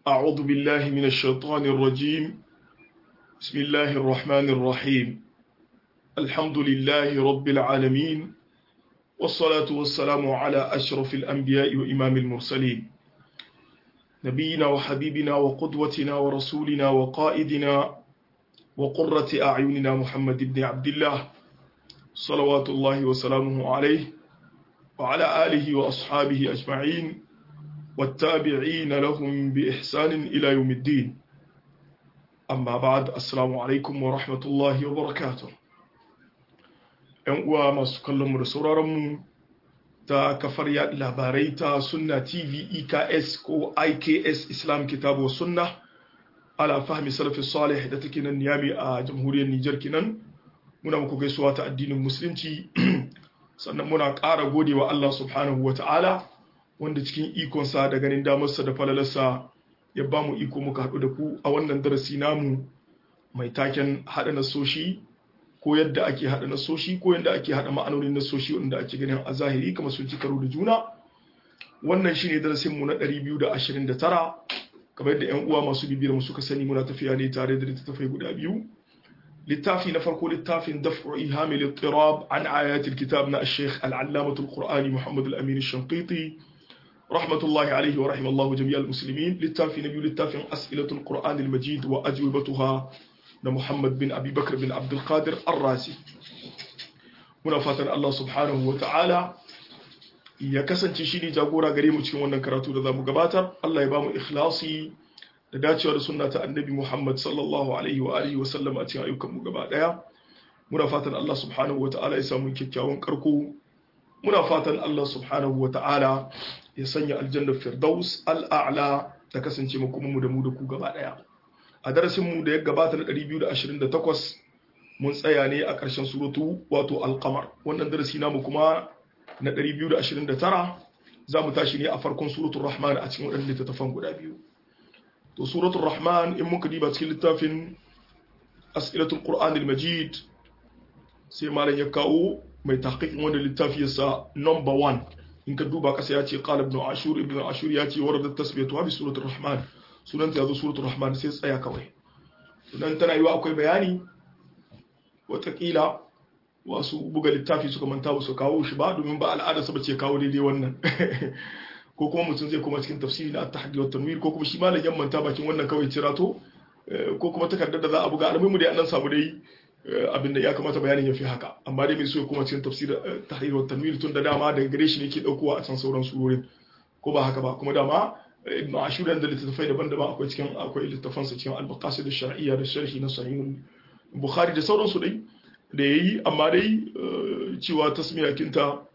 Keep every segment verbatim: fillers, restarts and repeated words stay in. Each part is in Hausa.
أعوذ بالله من الشيطان الرجيم. بسم الله الرحمن الرحيم. الحمد لله رب العالمين، والصلاة والسلام على أشرف الأنبياء وإمام المرسلين، نبينا وحبيبنا وقدوتنا ورسولنا وقائدنا وقرة أعيننا محمد بن عبد الله صلوات الله وسلامه عليه وعلى آله وأصحابه أجمعين والتابعين لهم بإحسان إلى يوم الدين. أما بعد، السلام عليكم ورحمة الله وبركاته. ‘Yan uwa masu kallonmu da sauraronmu ta kafar yaɗa labarai ta Sunna T V E K S ko I K S Islam Kitabu Sunna ala fahmi salafi salih da take nan Niyami a jamhuriyar Nijar kinan, muna muku gaisuwa ta addinin musulunci sannan muna ƙara godewa Allah subhanahu wa ta'ala wanda cikin ikonsa da ganin damarsa da falalarsa ya ba mu iko muka haɗu da ku a wannan darasi namu mai taken haɗa nasoshi ko yadda ake haɗa nasoshi ko yadda ake haɗa ma'anonin nasoshi wanda ake ganin a zahiri kamar sun ci karo da juna. Wannan shine darasin mu na ɗari biyu da ashirin da tara, kamar yadda ƴan uwa masu bibiyar mu suka sani muna tafiya ne tare da littattafai guda biyu. Littafi na farko littafin daf'u ihamil ittirab an ayatil kitab na al-Sheikh al-Allamah al-Qur'ani Muhammad al-Amin al-Shanqiti rahmatullahi alayhi wa rahimallahu jami'al muslimin. Littafi na biyu littafin as'ilatul Qur'an al-Majid wa ajwibatuha na Muhammad bin Abi Bakr bin Abdul Qadir Ar-Razi. Muna fatan Allah subhanahu wa ta'ala ya kasance shi ne jagora gare mu cikin wannan karatu da zamu gabatar. Allah ya bamu ikhlasi da dacewa da sunna ta Annabi Muhammad sallallahu alaihi wa alihi wa sallam a cikin ayyukan mu gaba daya. Muna fatan Allah subhanahu wa ta'ala ya samu kyakkyawan karko. Muna fatan Allah subhanahu wa ta'ala ya sanya aljannar Firdaus al-A'la ta kasance mu kuma mu da mu da ku gaba daya. A darasinmu da ya gabata na ɗari biyu da ashirin da takwas mun tsaya ne a ƙarshen suratu wato alƙamar. Wannan darasi namu kuma na ɗari biyu da ashirin da tara za mu tashi ne a farkon suratul rahman a cikin waɗannan littattafan guda biyu. To suratul rahman in muka diba cikin littafin as'ilatul qur'an al-majid sai malam ya kawo mai tahqiqin wannan littafi yasa number one. In ka duba kasa ya ce qala ibn ashur ibn ashur ya ce waradat tasbiyatu bi suratul rahman, sunanta ya zo suratul rahman sai tsaya kawai. Sunan tana yiwa akwai bayani watakila wasu buga littafi suka manta ba su kawo shi ba domin ba al'ada su bace kawo daidai wannan ko kuma mutum zai koma cikin tafsiri na at-tahdi wa tanwir ko kuma shi malam yan manta bakin wannan kawai cirato ko kuma takardar da za a buga alamun mu dai annan samu dai abinda ya kamata bayanin ya fi haka, amma dai mai so ya koma cikin tafsir tahdi wa tanwir tun da dama daga gare shi ne ke daukowa a can sauran surorin ko ba haka ba. Kuma dama ibn ashur da littattafai daban-daban akwai cikin akwai littafansa cikin al-maqasid ash-shar'iyya da sharhi na sahih bukhari da sauransu dai da yayi, amma dai cewa tasmiya kinta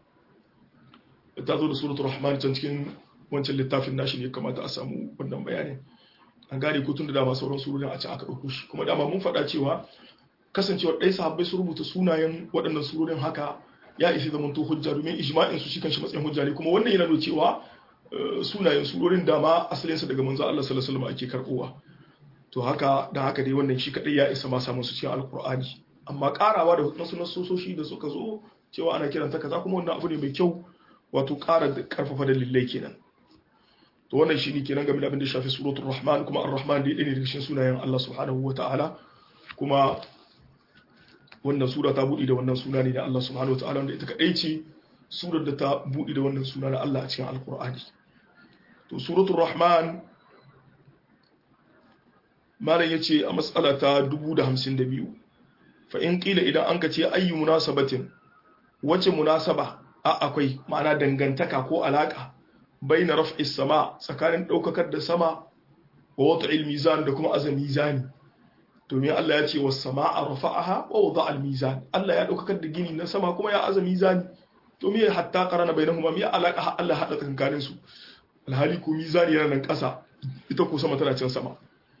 ta zo da suratul rahman can cikin wancan littafin nashi ne kamata a samu wannan bayanin. An gane ko tun da dama sauran surorin a can aka dauko shi, kuma dama mun faɗa cewa kasancewar ɗaya sahabbai su rubuta sunayen waɗannan surorin haka ya isi zamanto hujja domin ijma'in su shi kanshi matsayin hujja ne, kuma wannan yana nuna cewa sunayen surorin dama asalinsa daga manzo Allah sallallahu alaihi wasallam ake karbowa. To haka dan haka dai wannan shi kadai ya isa ma samun su cikin alqur'ani, amma karawa da nasu nasoshi da suka zo cewa ana kiranta kaza kuma wannan abu ne mai kyau, wato ƙara karfafa dalilai kenan. To wannan shi ne kenan game da abin da shafi suratul rahman. Kuma ar-rahman dai ne daga cikin sunayen Allah subhanahu wataala, kuma wannan sura ta buɗe da wannan suna ne da Allah subhanahu wataala wanda ita kadai ce surar da ta buɗe da wannan suna na Allah a cikin alqur'ani. To suratul rahman malam yace a mas'ala ta dubu da hamsin da biyu, fa in qila idan anka ce ayyu munasabatin, wace munasaba a akwai ma'ana dangantaka ko alaka baina raf'is sama tsakanin daukakar da sama wa wad'il mizan da kuma azam mizani. Domin Allah ya ce was samaa rafa'aha wa wada'a al mizan, Allah ya daukakar da gini na sama kuma ya azam mizani. To me hatta qarana bainahuma me alaka Allah hada tsakanin su, alhali ko mizani yana nan ƙasa ita ko sama tana can sama.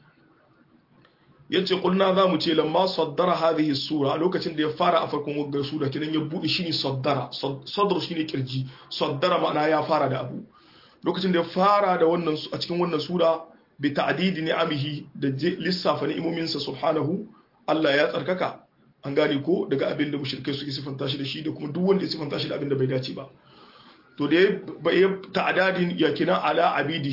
Yace kulna za mu ce lamma saddara hadhihi sura, lokacin da ya fara a farkon wannan sura kinan ya bude shine saddara, sadr shine kirji, saddara ma'ana ya fara da abu. Lokacin da ya fara da wannan a cikin wannan sura bi ta'didi ni'amihi da lissafa ni'imominsa subhanahu, Allah ya tsarkaka an gane ko daga abin da mushrikai suke sifanta shi da shi da kuma duk wanda ya sifanta shi da abin da bai dace ba. To da ya ta'adadin ya kina ala abidihi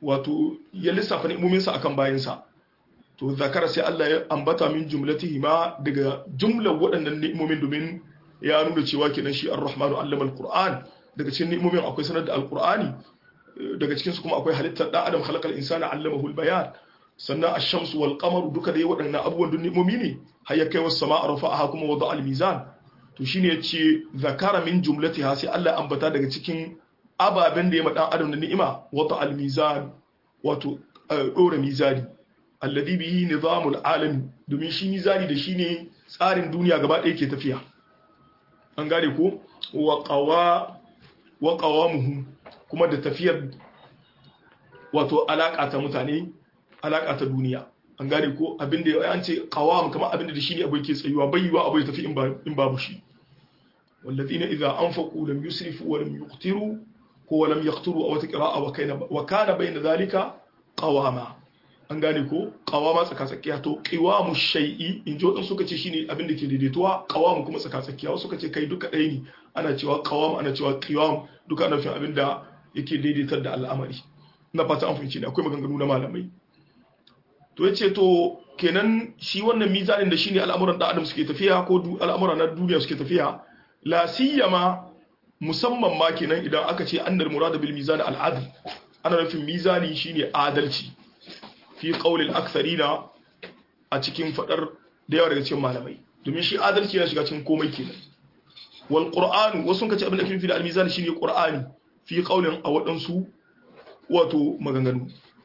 wato ya lissafa ni'imominsa akan bayansa to zakara sai Allah ya ambata min jumlatihi ma daga jumlar waɗannan ni'imomin domin ya nuna cewa kenan shi ar-rahmanu allama al-qur'an daga cikin ni'imomin akwai sanar da al-qur'ani daga cikin su kuma akwai halittar dan adam khalaqal insana allamahu al-bayan sannan ash-shamsu wal qamaru duka dai waɗannan abubuwan dun ni'imomi ne har ya kai was sama'a rafa'aha kuma wada al-mizan to shine yace zakara min jumlatiha sai Allah ambata daga cikin ababen da ya ma dan adam da ni'ima wata al-mizan wato dora mizani alladhi bihi nizamul alam domin shi mizani da shine tsarin duniya gaba ɗaya ke tafiya an gane ko wa qawa wa qawamuhu kuma da tafiyar wato alaka ta mutane alaka ta duniya an gane ko abinda an ce qawam kamar abinda da shine abu yake tsayuwa bayyuwa abu ya tafi in ba in babu shi walladhina idza anfaqu lam yusrifu wa lam yuqtiru ko lam yaqturu aw taqra'a wa kana wa kana bayna dhalika qawama an gane ko qawama tsakatsakiya to qiwamu shay'i in jo dan suka ce shine abin da ke daidaituwa qawamu kuma tsakatsakiya wasu suka ce kai duka ɗaya ne ana cewa qawam ana cewa qiwam duka ana fin abin da yake daidaitar da al'amari na fata an fahimci ne akwai maganganu na malamai to yace to kenan shi wannan mizanin da shine al'amuran da adam suke tafiya ko al'amuran na duniya suke tafiya la siyama musamman ma kenan idan aka ce annal murad bil mizan al adl ana nufin mizani shine adalci fi qaulil aktharina a cikin fadar da yawa daga cikin malamai domin shi adalci yana shiga cikin komai kenan wal qur'an wasu kace abin da kin fi da al mizan shine qur'ani fi qaulin a wadansu wato maganganu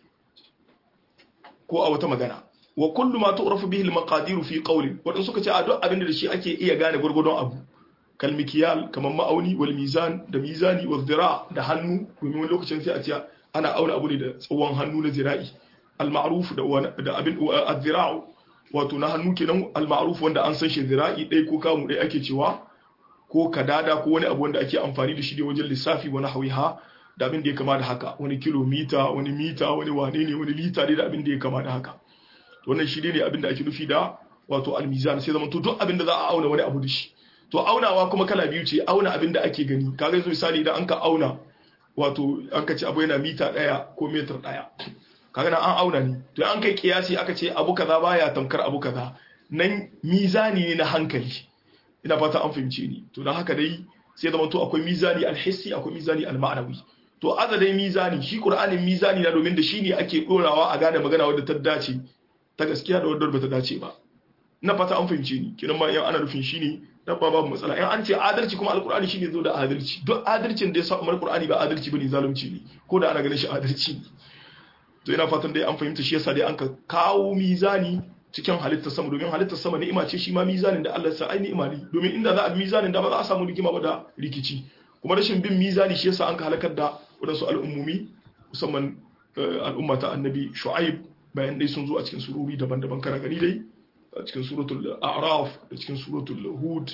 ko a wata magana wa kullu ma tu'rafu bihi al maqadir fi qaulin wadansu kace a duk abin da shi ake iya gane gurgurdon abu kalmikiyal kamar ma'auni wal mizan da mizani wal zira da hannu domin wani lokacin sai a ce ana auna abu ne da tsawon hannu na zira'i al ma'ruf da da abin az-zira'u wato na hannu kenan al ma'ruf wanda an san shi zira'i dai ko kamu dai ake cewa ko kadada ko wani abu wanda ake amfani da shi da wajen lissafi wani hawiha da abin da ya kama da haka wani kilomita wani mita wani wane ne wani lita dai da abin da ya kama da haka wannan shi ne abin da ake nufi da wato al mizan sai zama to duk abin da za a auna wani abu da shi to aunawa kuma kala biyu ce auna abin da ake gani kaga yanzu misali idan an ka auna wato an ka ce abu yana mita daya ko metar daya kaga nan an auna ne to an kai kiyasi aka ce abu kaza baya tamkar abu kaza nan mizani ne na hankali ina fata an fahimce ni to dan haka dai sai zama to akwai mizani alhissi akwai mizani alma'nawi to azadai mizani shi qur'anin mizani na domin da shi ne ake dorawa a gane magana wadda ta dace ta gaskiya da wadda ba ta dace ba ina fata an fahimce ni kiran ma yan ana rufin shi ne dan ba babu matsala in an ce adalci kuma alqur'ani shine zo da adalci duk adalcin da ya sa umar qur'ani ba adalci bane zalunci ne ko da ana ganin shi adalci ne to ina fatan dai an fahimta shi yasa dai an ka kawo mizani cikin halittar sama domin halittar sama ni'ima ce shi ma mizanin da Allah ya sa ai ni'ima ne domin inda za a bi mizanin da ba za a samu rigima ba da rikici kuma rashin bin mizani shi yasa an ka halakar da wadansu al'ummumi musamman al'umma ta annabi shu'aib bayan dai sun zo a cikin sururi daban-daban kana gani dai a cikin suratul a'raf da cikin suratul hud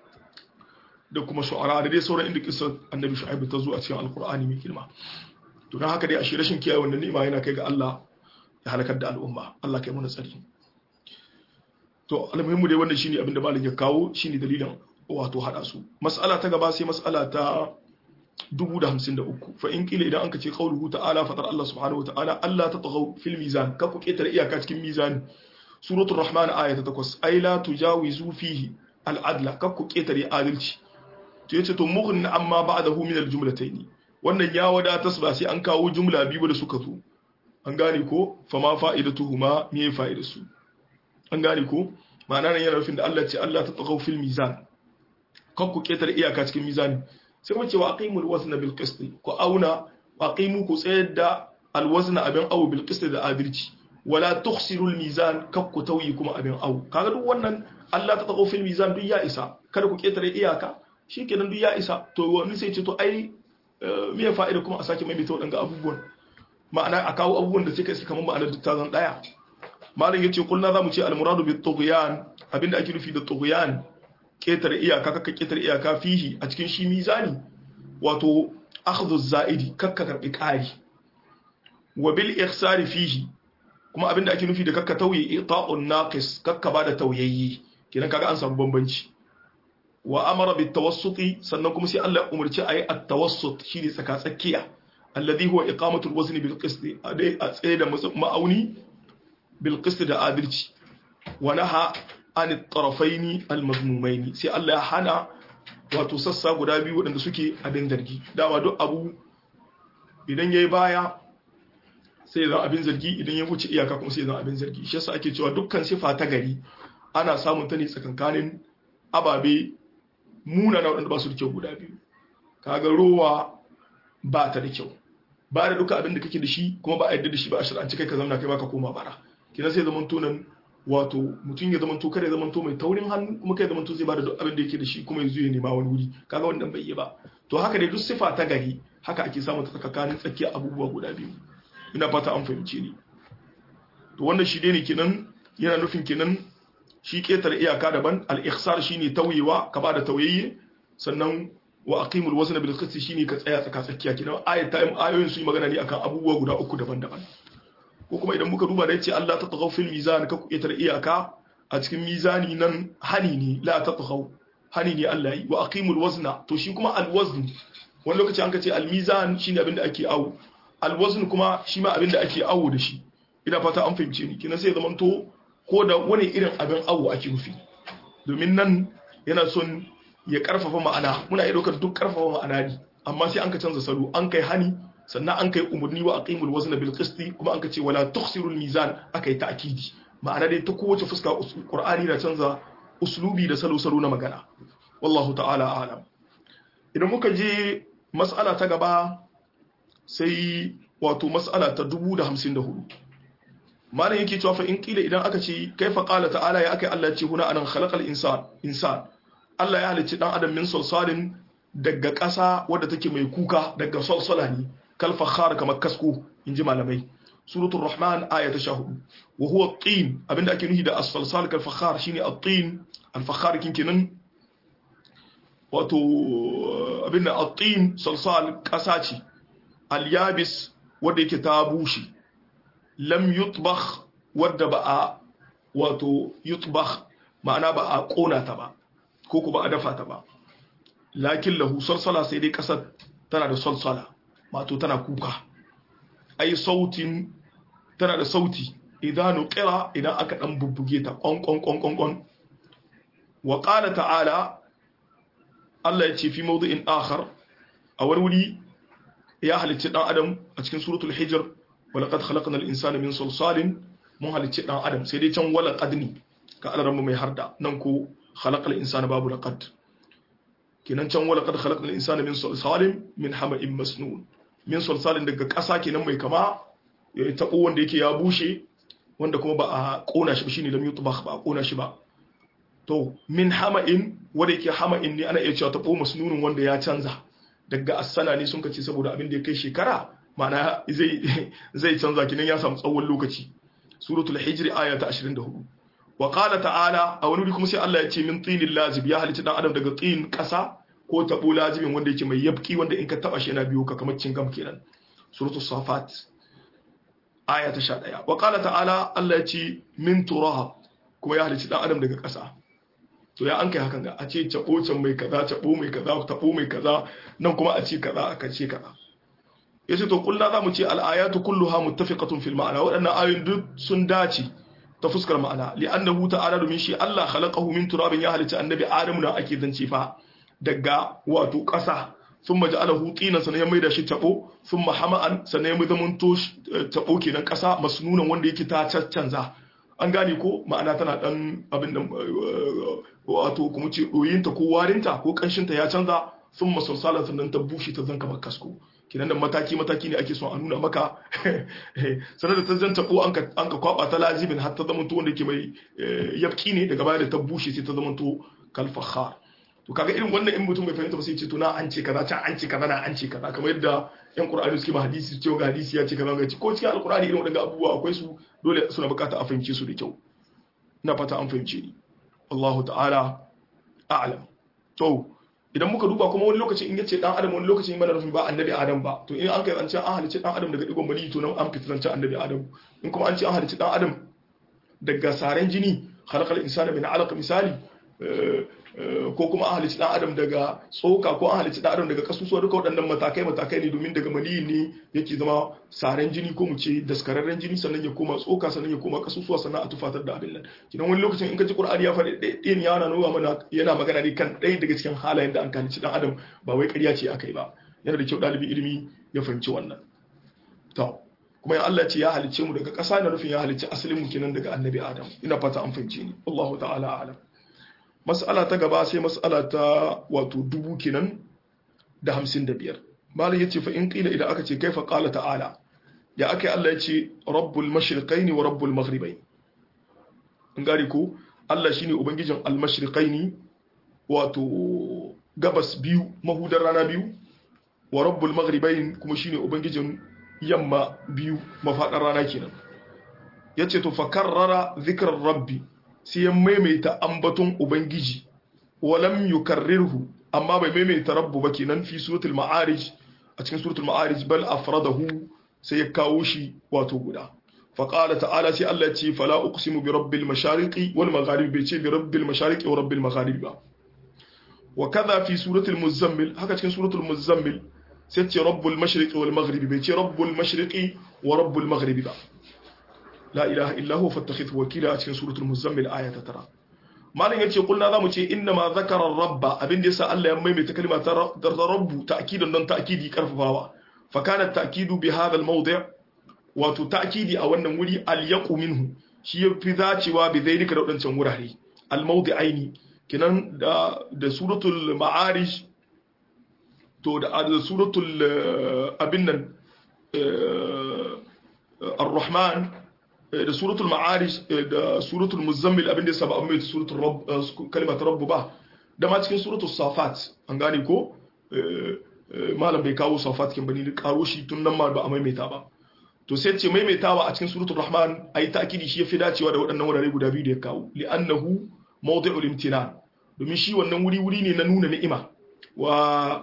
da kuma shu'ara da dai sauran inda kissa annabi shu'aib ta zo a cikin alqur'ani mai girma to dan haka dai a rashin kiyaye wannan ni'ima yana kai ga Allah ya halakar da al'umma Allah kai mu tsari to almuhimmu dai wannan shine abin da malik ya kawo shine dalilin wato hada su mas'ala ta gaba sai mas'ala ta dubu da hamsin da uku fa in kila idan anka ce qauluhu ta'ala fatar Allah subhanahu wa ta'ala Allah tatghaw fil mizan ka ku ketare iyaka cikin mizani suratul rahman aya ta takwas ay la tujawizu fihi al-adla ka ku ketare adalci to yace to mughn amma ba'dahu min al-jumlatayn wannan ya wadatar ba sai an kawo jumla biyu da suka zo an gane ko fa ma fa'idatuhuma me fa'idarsu an gane ko ma'ana nan yana nufin da Allah ce Allah tatghaw fil mizan ka ku ketare iyaka cikin mizani sai kuma cewa aqimul wazna bil qist ku auna aqimu ku tsayar da al wazna abin awu bil qist da adalci wala tukhsirul mizan kakku tauyi kuma abin awu kaga duk wannan Allah ta tsago fil mizan duk ya isa kada ku ketare iyaka shikenan duk ya isa to wani sai ce to ai me ya fa'ida kuma a sake mai mita wadanga abubuwan ma'ana a kawo abubuwan da suka isa kaman ma'anar duk ta zan daya malam yace kullu zamu ce al muradu bit tughyan abinda ake nufi da tughyan ketare iyaka kakka ketare iyaka fihi a cikin shi mizani wato akhdhu zaidi kakka karbi kari wa bil ihsari fihi kuma abinda ake nufi da kakka tauye ita'un naqis kakka bada tauyayyi kidan kaga an samu bambanci wa amara bit tawassuti sannan kuma sai Allah ya umarci ayi at tawassut shine tsaka tsakiya alladhi huwa iqamatu al-wazn bil qist a tsaye da ma'auni bil qist da adalci wa naha an at-tarafayn al-mazmumayn sai Allah ya hana wato sassa guda biyu wadanda suke abin zargi dama duk abu idan yayi baya sai zan abin zargi idan ya wuce iyaka kuma sai zan abin zargi shi yasa ake cewa dukkan sifa ta gari ana samun ta ne tsakankanin ababe muna na wadanda ba su da kyau guda biyu kaga rowa ba ta da kyau ba da duka abin da kake da shi kuma ba a yadda da shi ba a shir'anci kai ka zauna kai baka koma bara kina sai zaman tunan wato mutum ya zaman to kare zaman to mai taurin hannu kuma kai zaman to zai ba da duk abin da yake da shi kuma yanzu ya nema wani wuri kaga wannan bai yi ba to haka dai duk sifa ta gari haka ake samun ta tsakanin tsakiya abubuwa guda biyu ina fata an fahimce ni to wannan shi dai ne kenan yana nufin kenan shi ketare iyaka daban al-ikhsar shine tauyewa ka ba da tauyayye sannan wa aqimul wazna bil qist shine ka tsaya tsaka tsakiya kenan ayat ta ayoyin su yi magana ne akan abubuwa guda uku daban-daban ko kuma idan muka duba da yace Allah ta taghaw fil mizan ka ku ketare iyaka a cikin mizani nan hani ne la ta taghaw hani ne Allah yi wa aqimul wazna to shi kuma al wazn wani lokaci an ka ce al mizan shine abinda ake awo al wazn kuma shi ma abinda ake awo da shi ina fata an fahimce ni kenan sai zaman to ko da wani irin abin awo ake nufi domin nan yana son ya karfafa ma'ana muna iya daukar duk karfafa ma'ana ne amma sai an ka canza salo an kai hani sannan an kai umurni wa aqimul wazna bil qisti kuma an ka ce wala tukhsirul mizan akai ta'kidi ma'ana dai ta kowace fuska Qur'ani na canza uslubi da salo salo na magana wallahu ta'ala a'lam idan muka je mas'ala ta gaba sai wato mas'ala ta dubu da hamsin da hudu malam yake cewa fa in kila idan aka ce kaifa qala ta'ala ya akai Allah ya ce huna anan khalaqal insan insan Allah ya halicci dan adam min salsalin daga ƙasa wadda take mai kuka daga salsala ne kal fakhar kamar kasko inji malamai suratul rahman aya ta sha hudu wa huwa at-tin abinda ake nufi da as-salsal kal fakhar shine at-tin al-fakhar kinkinan wato abinda at-tin salsal ƙasa ce al-yabis wadda yake ta bushe lam yutbakh wadda ba a wato yutbakh ma'ana ba a kona ta ba ko ku ba a dafa ta ba lakin lahu salsala sai dai kasar tana da salsala wato tana kuka ai sautin tana da sauti idan nuqira idan aka dan bubbuge ta kon kon kon kon kon wa qala ta'ala Allah ya ce fi mawdu'in akhar a wuri ya halicci dan adam a cikin suratul hijr walaqad khalaqnal insana min salsalin mun halicci dan adam sai dai can wala qadni ka alaran mai harda nan ko khalaqal insana babu laqad kenan can wala qad khalaqnal insana min salsalin min hama'in masnun min salsalin daga ƙasa kenan mai kama ya tabo wanda yake ya bushe wanda kuma ba a kona shi ba shine lam yutbakh ba a kona shi ba to min hama'in wanda yake hama'in ne ana iya cewa tabo masnunun wanda ya canza daga asana ne sun kace saboda abin da ya kai shekara ma'ana zai zai canza kenan ya samu tsawon lokaci suratul hijr aya ta ashirin da hudu wa qala ta'ala a wani wuri kuma sai Allah ya ce min tinil lazib ya halitta dan adam daga tin kasa ko tabo lazibin wanda yake mai yabki wanda in ka taba shi yana biyo ka kamar cingam kenan suratul safat aya ta sha ɗaya wa qala ta'ala Allah ya ce min turab kuma ya halitta dan adam daga kasa to ya an kai hakan ga a ce tabo can mai kaza tabo mai kaza tabo mai kaza nan kuma a ce kaza aka ce kaza yace to kullu zamu ce al-ayatu kulluha muttafiqatun fil ma'na wadannan ayoyin duk sun dace ta fuskar ma'ana li'annahu ta'ala domin shi Allah khalaqahu min turabin ya halitta annabi Adamu da ake zance fa daga wato ƙasa thumma ja'alahu tinan sanan ya maida shi tabo thumma hama'an sanan ya mai zaman to tabo kenan ƙasa masnunan wanda yake ta canza an gane ko ma'ana tana dan abin da wato kuma ce doyinta ko warinta ko kanshinta ya canza thumma salsalan sannan ta bushe ta zanka makasko kinan da mataki mataki ne ake son a nuna maka sanar da ta zanta ko an ka an ka kwaba ta lazibin har ta zama to wanda yake mai yabki ne daga baya da ta bushe sai ta zama to kalfakhar to kaga irin wannan in mutum bai fahimta ba sai ce to na an ce kaza can an ce kaza na an ce kaza kamar yadda yan qur'ani suke ba hadisi ce ga hadisi ya ce kaza ga ce ko cikin alqur'ani irin wadannan abubuwa akwai su dole suna bukata a fahimce su da kyau ina fata an fahimce ni Allahu ta'ala a'lam to idan muka duba kuma wani lokaci in yace dan adam wani lokaci mana nufin ba annabi adam ba to in an kai an ce an halicci dan adam daga digon bani to nan an fitrance annabi adam in kuma an ce an halicci dan adam daga saren jini khalaqal insana min alaq misali ko kuma an halicci dan adam daga tsoka ko an halicci dan adam daga kasusuwa duka waɗannan matakai matakai ne domin daga maniyi ne yake zama saren jini ko mu ce daskararren jini sannan ya koma tsoka sannan ya koma kasusuwa sannan a tufatar da abin nan kidan wani lokacin in ka ji Qur'ani ya faɗi ɗaya yana nuna mana yana magana ne kan ɗaya daga cikin halayen da an halicci dan adam ba wai ƙarya ce akai ba yana da kyau ɗalibi ilimi ya fahimci wannan to kuma ya Allah ce ya halicce mu daga ƙasa na nufin ya halicci asalin mu kenan daga annabi Adam ina fata an fahimce ni Allahu ta'ala a'lam mas'ala ta gaba sai mas'ala ta wato dubu kenan da hamsin da biyar malam yace fa in qila idan aka ce kaifa qala ta'ala ya akai Allah yace rabbul mashriqaini wa rabbul maghribain in gari ko Allah shine ubangijin al mashriqaini wato gabas biyu mahudar rana biyu wa rabbul maghribain kuma shine ubangijin yamma biyu mafadar rana kenan yace to fa karrara dhikrar rabbi sai ya maimaita ambaton ubangiji walam yukarrirhu amma bai maimaita rabbu ba kenan fi suratul ma'arij a cikin suratul ma'arij bal afradahu sai ya kawo shi wato guda fa qala ta'ala sai Allah ya ce fala uqsimu bi rabbil mashariqi wal magharibi bai ce bi rabbil mashariqi wa rabbil magharibi ba wa kaza fi suratul muzammil haka cikin suratul muzammil sai ce rabbul mashriqi wal maghribi bai ce rabbul mashriqi wa rabbul maghribi ba la ilaha illa huwa fattakhidhu wakila a cikin suratul muzammil aya ta tara malin yace kulna zamu ce inna ma zakara rabba abin da yasa Allah ya maimaita kalma ta rabbu ta'kidan don ta'kidi karfafawa fa kana ta'kidu bi hadha al mawdi' wato ta'kidi a wannan wuri al yaqu minhu shi yafi zacewa bi zaidika da wadancan wurare al mawdi'aini kinan da da suratul ma'arij to da suratul abin nan ar-rahman da suratul ma'arij da suratul muzammil abin da saba amma suratul rabb kalimat rabb ba da ma cikin suratul safat an gane ko malam bai kawo safat kin bani karo shi tun nan ma ba a maimaita ba to sai ce maimaitawa a cikin suratul rahman ayi ta'kidi shi yafi dacewa da waɗannan wurare guda biyu da ya kawo li'annahu mawdi'ul imtinan domin shi wannan wuri wuri ne na nuna ni'ima wa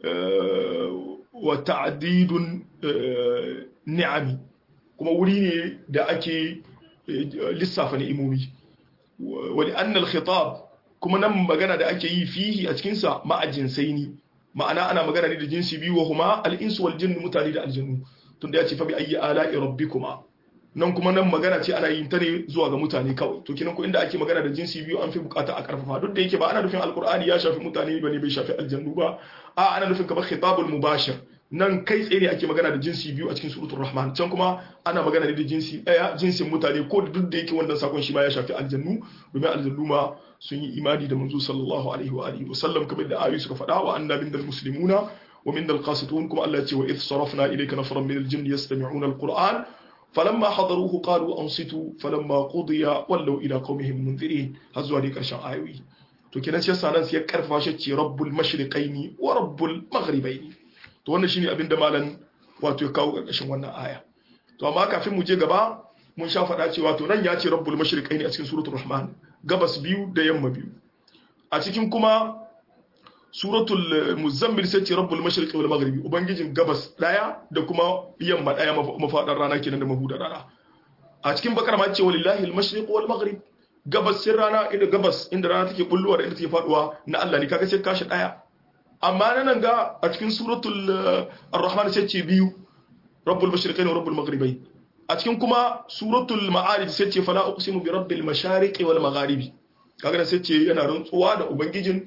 wa ta'didun ni'ami kuma wuri ne da ake lissafa ni'imomi wani annal khitab kuma nan magana da ake yi fihi a cikinsa ma'ajinsaini ma'ana ana magana ne da jinsi biyu wa huma al'insu wal jinnu mutane da aljannu tunda ya ce fa bi ayyi ala'i rabbikuma nan kuma nan magana ce ana yin ta ne zuwa ga mutane kawai to kinan ko inda ake magana da jinsi biyu an fi bukata a karfafa duk da yake ba ana nufin alqur'ani ya shafi mutane bane bai shafi aljannu ba a ana nufin kamar khitabul mubashir nan kai tsaye ne ake magana da jinsi biyu a cikin suratul rahman can kuma ana magana da jinsi daya jinsin mutane ko duk da yake wannan sakon shi ma ya shafi aljannu domin aljannu ma sun yi imani da manzo sallallahu alaihi wa alihi wa sallam kamar da ayoyi suka faɗa wa anna minal muslimuna wa minal qasitun kuma Allah ya ce wa idh sarafna ilayka nafaran minal jinni yastami'una alquran falamma hadaruhu qalu ansitu falamma qudiya wallaw ila qaumihim munzirin har zuwa dai karshen ayoyi to kenan sai sanan sai ya karfafa shi ce rabbul mashriqaini wa rabbul maghribaini to wannan shine abin da malam wato ya kawo karkashin wannan aya to amma kafin mu je gaba mun sha faɗa cewa to nan ya ce rabbul mashriqaini a cikin suratul rahman gabas biyu da yamma biyu a cikin kuma suratul muzammil sai ce rabbul mashriqi wal maghribi ubangijin gabas daya da kuma yamma daya mafadar rana kenan da mahudar rana a cikin bakara ma ce walillahi al mashriq wal maghrib gabas sin rana inda gabas inda rana take bulluwa da inda take faduwa na Allah ne kaga sai kashi daya amma nan ga a cikin suratul ar-rahman sai ce biyu rabbul mashriqaini wa rabbul maghribain a cikin kuma suratul ma'arij sai ce fala uqsimu bi rabbil mashariqi wal magharibi kaga sai ce yana rantsuwa da ubangijin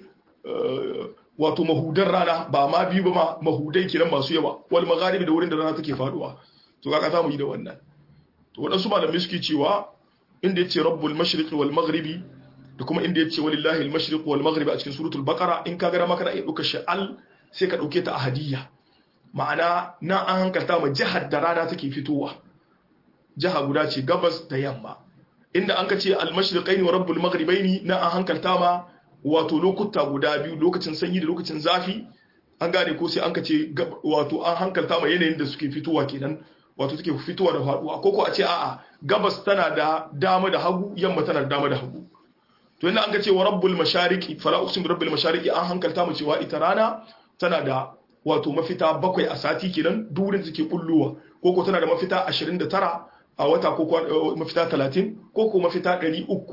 wato mahudar rana ba ma biyu ba ma mahudai kenan masu yawa wal magharibi da wurin da rana take faduwa to kaga zamu yi da wannan to wadansu malamai suke cewa inda yace rabbul mashriqi wal maghribi da kuma inda yace walillahi al mashriq wal maghribi a cikin suratul baqara in kaga da maka da iya duka sha'al sai ka dauke ta a hadiyya ma'ana na an hankalta ma jihar da rana take fitowa jiha guda ce gabas da yamma inda an ka ce al mashriqaini wa rabbul maghribaini na an hankalta ma wato lokuta guda biyu lokacin sanyi da lokacin zafi an gane ko sai an ka ce wato an hankalta ma yanayin da suke fitowa kenan wato suke fitowa da faduwa ko ko a ce a'a gabas tana da dama da hagu yamma tana da dama da hagu to inda an ka ce wa rabbul mashariqi fala uqsim bi rabbil mashariqi an hankalta mu cewa ita rana tana da wato mafita bakwai a sati kenan durin da suke kulluwa ko ko tana da mafita ashirin da tara a wata ko mafita talatin ko ko mafita ɗari uku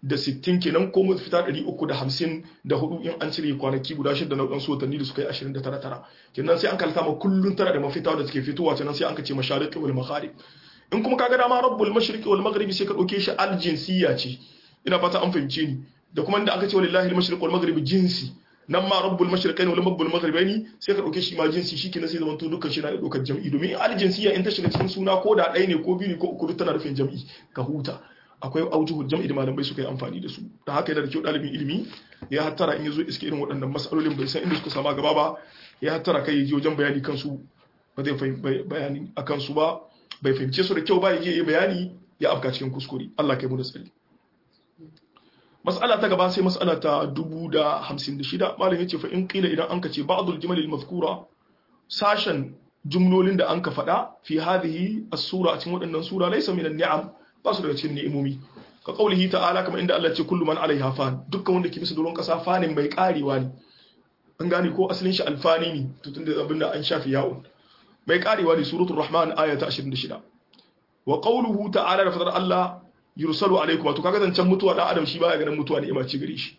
da sittin kenan ko mu fita ɗari uku da hamsin da hudu in an cire kwanaki guda shida na wadansu watanni da suka yi ashirin da tara tara kenan sai an kalta ma kullun tara da mafita da suke fitowa kenan sai an kace mashariqi wal magharib in kuma kaga dama rabbul mashriqi wal maghribi sai ka dauke shi aljinsiyya ce ina fata an fahimce ni da kuma inda aka ce walillahi al mashriq wal maghribi jinsi nan ma rabbul mashriqaini wal rabbul maghribaini sai ka dauke shi ma jinsi shikenan sai zaman to dukkan shi na da dokar jam'i domin aljinsiyya in ta shiga cikin suna ko da ɗaya ne ko biyu ne ko uku tana rufin jam'i ka huta akwai aujuhul jam'i da malamai suka yi amfani da su da haka yana da kyau dalibin ilimi ya hattara in yazo iske irin waɗannan mas'alolin bai san inda suka sama gaba ba ya hattara kai yaji wajen bayani kansu ba zai fahimci bayani akan su ba bai fahimce su da kyau ba yaje yi bayani ya afka cikin kuskure Allah kai mu da tsari mas'ala ta gaba sai mas'ala ta dubu da hamsin da shida malam yace fa in qila idan anka ce ba'dul jumal al mazkura sashen jumlolin da anka faɗa fi hadhihi as-sura a cikin waɗannan sura laysa min an-ni'am ba su daga cikin ni'imomi ka kaulihi ta'ala kamar inda Allah ya ce kullu man alaiha fan dukkan wanda ke bisa doron kasa fanin bai karewa ne an gane ko asalin shi alfani ne to tunda abin da an shafi ya'un bai karewa ne suratul rahman aya ta ashirin da shida wa qawluhu ta'ala da fadar Allah yursalu alaikum to kaga zancan mutuwa dan adam shi baya ganin mutuwa ne ima ci gare shi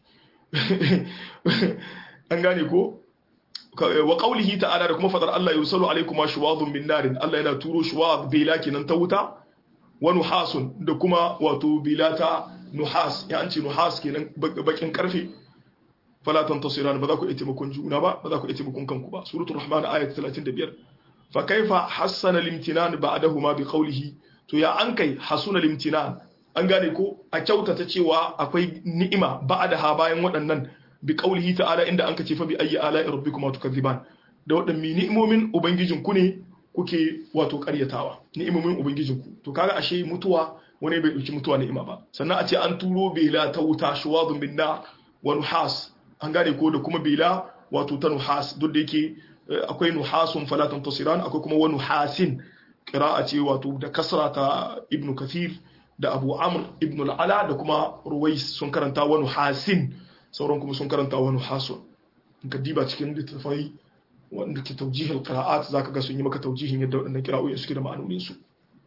an gane ko wa qawlihi ta'ala da kuma fadar Allah yursalu alaikum shuwadun min narin Allah yana turo shuwad bila kenan ta wuta wa nuhasun da kuma wato bilata nuhas ya an ce nuhas kenan bakin karfe fala tantasiran ba za ku taimakon juna ba ba za ku taimakon kanku ba suratul rahman ayat talatin da biyar fa kaifa hassana limtinan ba'dahuma bi qawlihi to ya an kai hasuna limtinan an gane ko a kyautata cewa akwai ni'ima ba'daha bayan waɗannan bi qawlihi ta'ala inda an kace fa bi ayyi ala'i rabbikuma tukazziban da waɗannan ni'imomin ubangijinku ne kuke wato karyatawa ni'imomin ubangijinku to kaga ashe mutuwa wani bai dauki mutuwa ni'ima ba sannan a ce an turo bela ta wuta shuwadun binna wa nuhas an gane ko da kuma bela wato ta nuhas duk da yake akwai nuhasun fala tantasiran akwai kuma wa nuhasin qira'a ce wato da kasra ta ibnu kathir da abu amr ibn al-ala da kuma ruwais sun karanta wa nuhasin sauran kuma sun karanta wa nuhasun in ka diba cikin littafai wanda ke taujihin qira'at zaka ga sun yi maka taujihin yadda waɗannan qira'o'i suke da ma'anonin su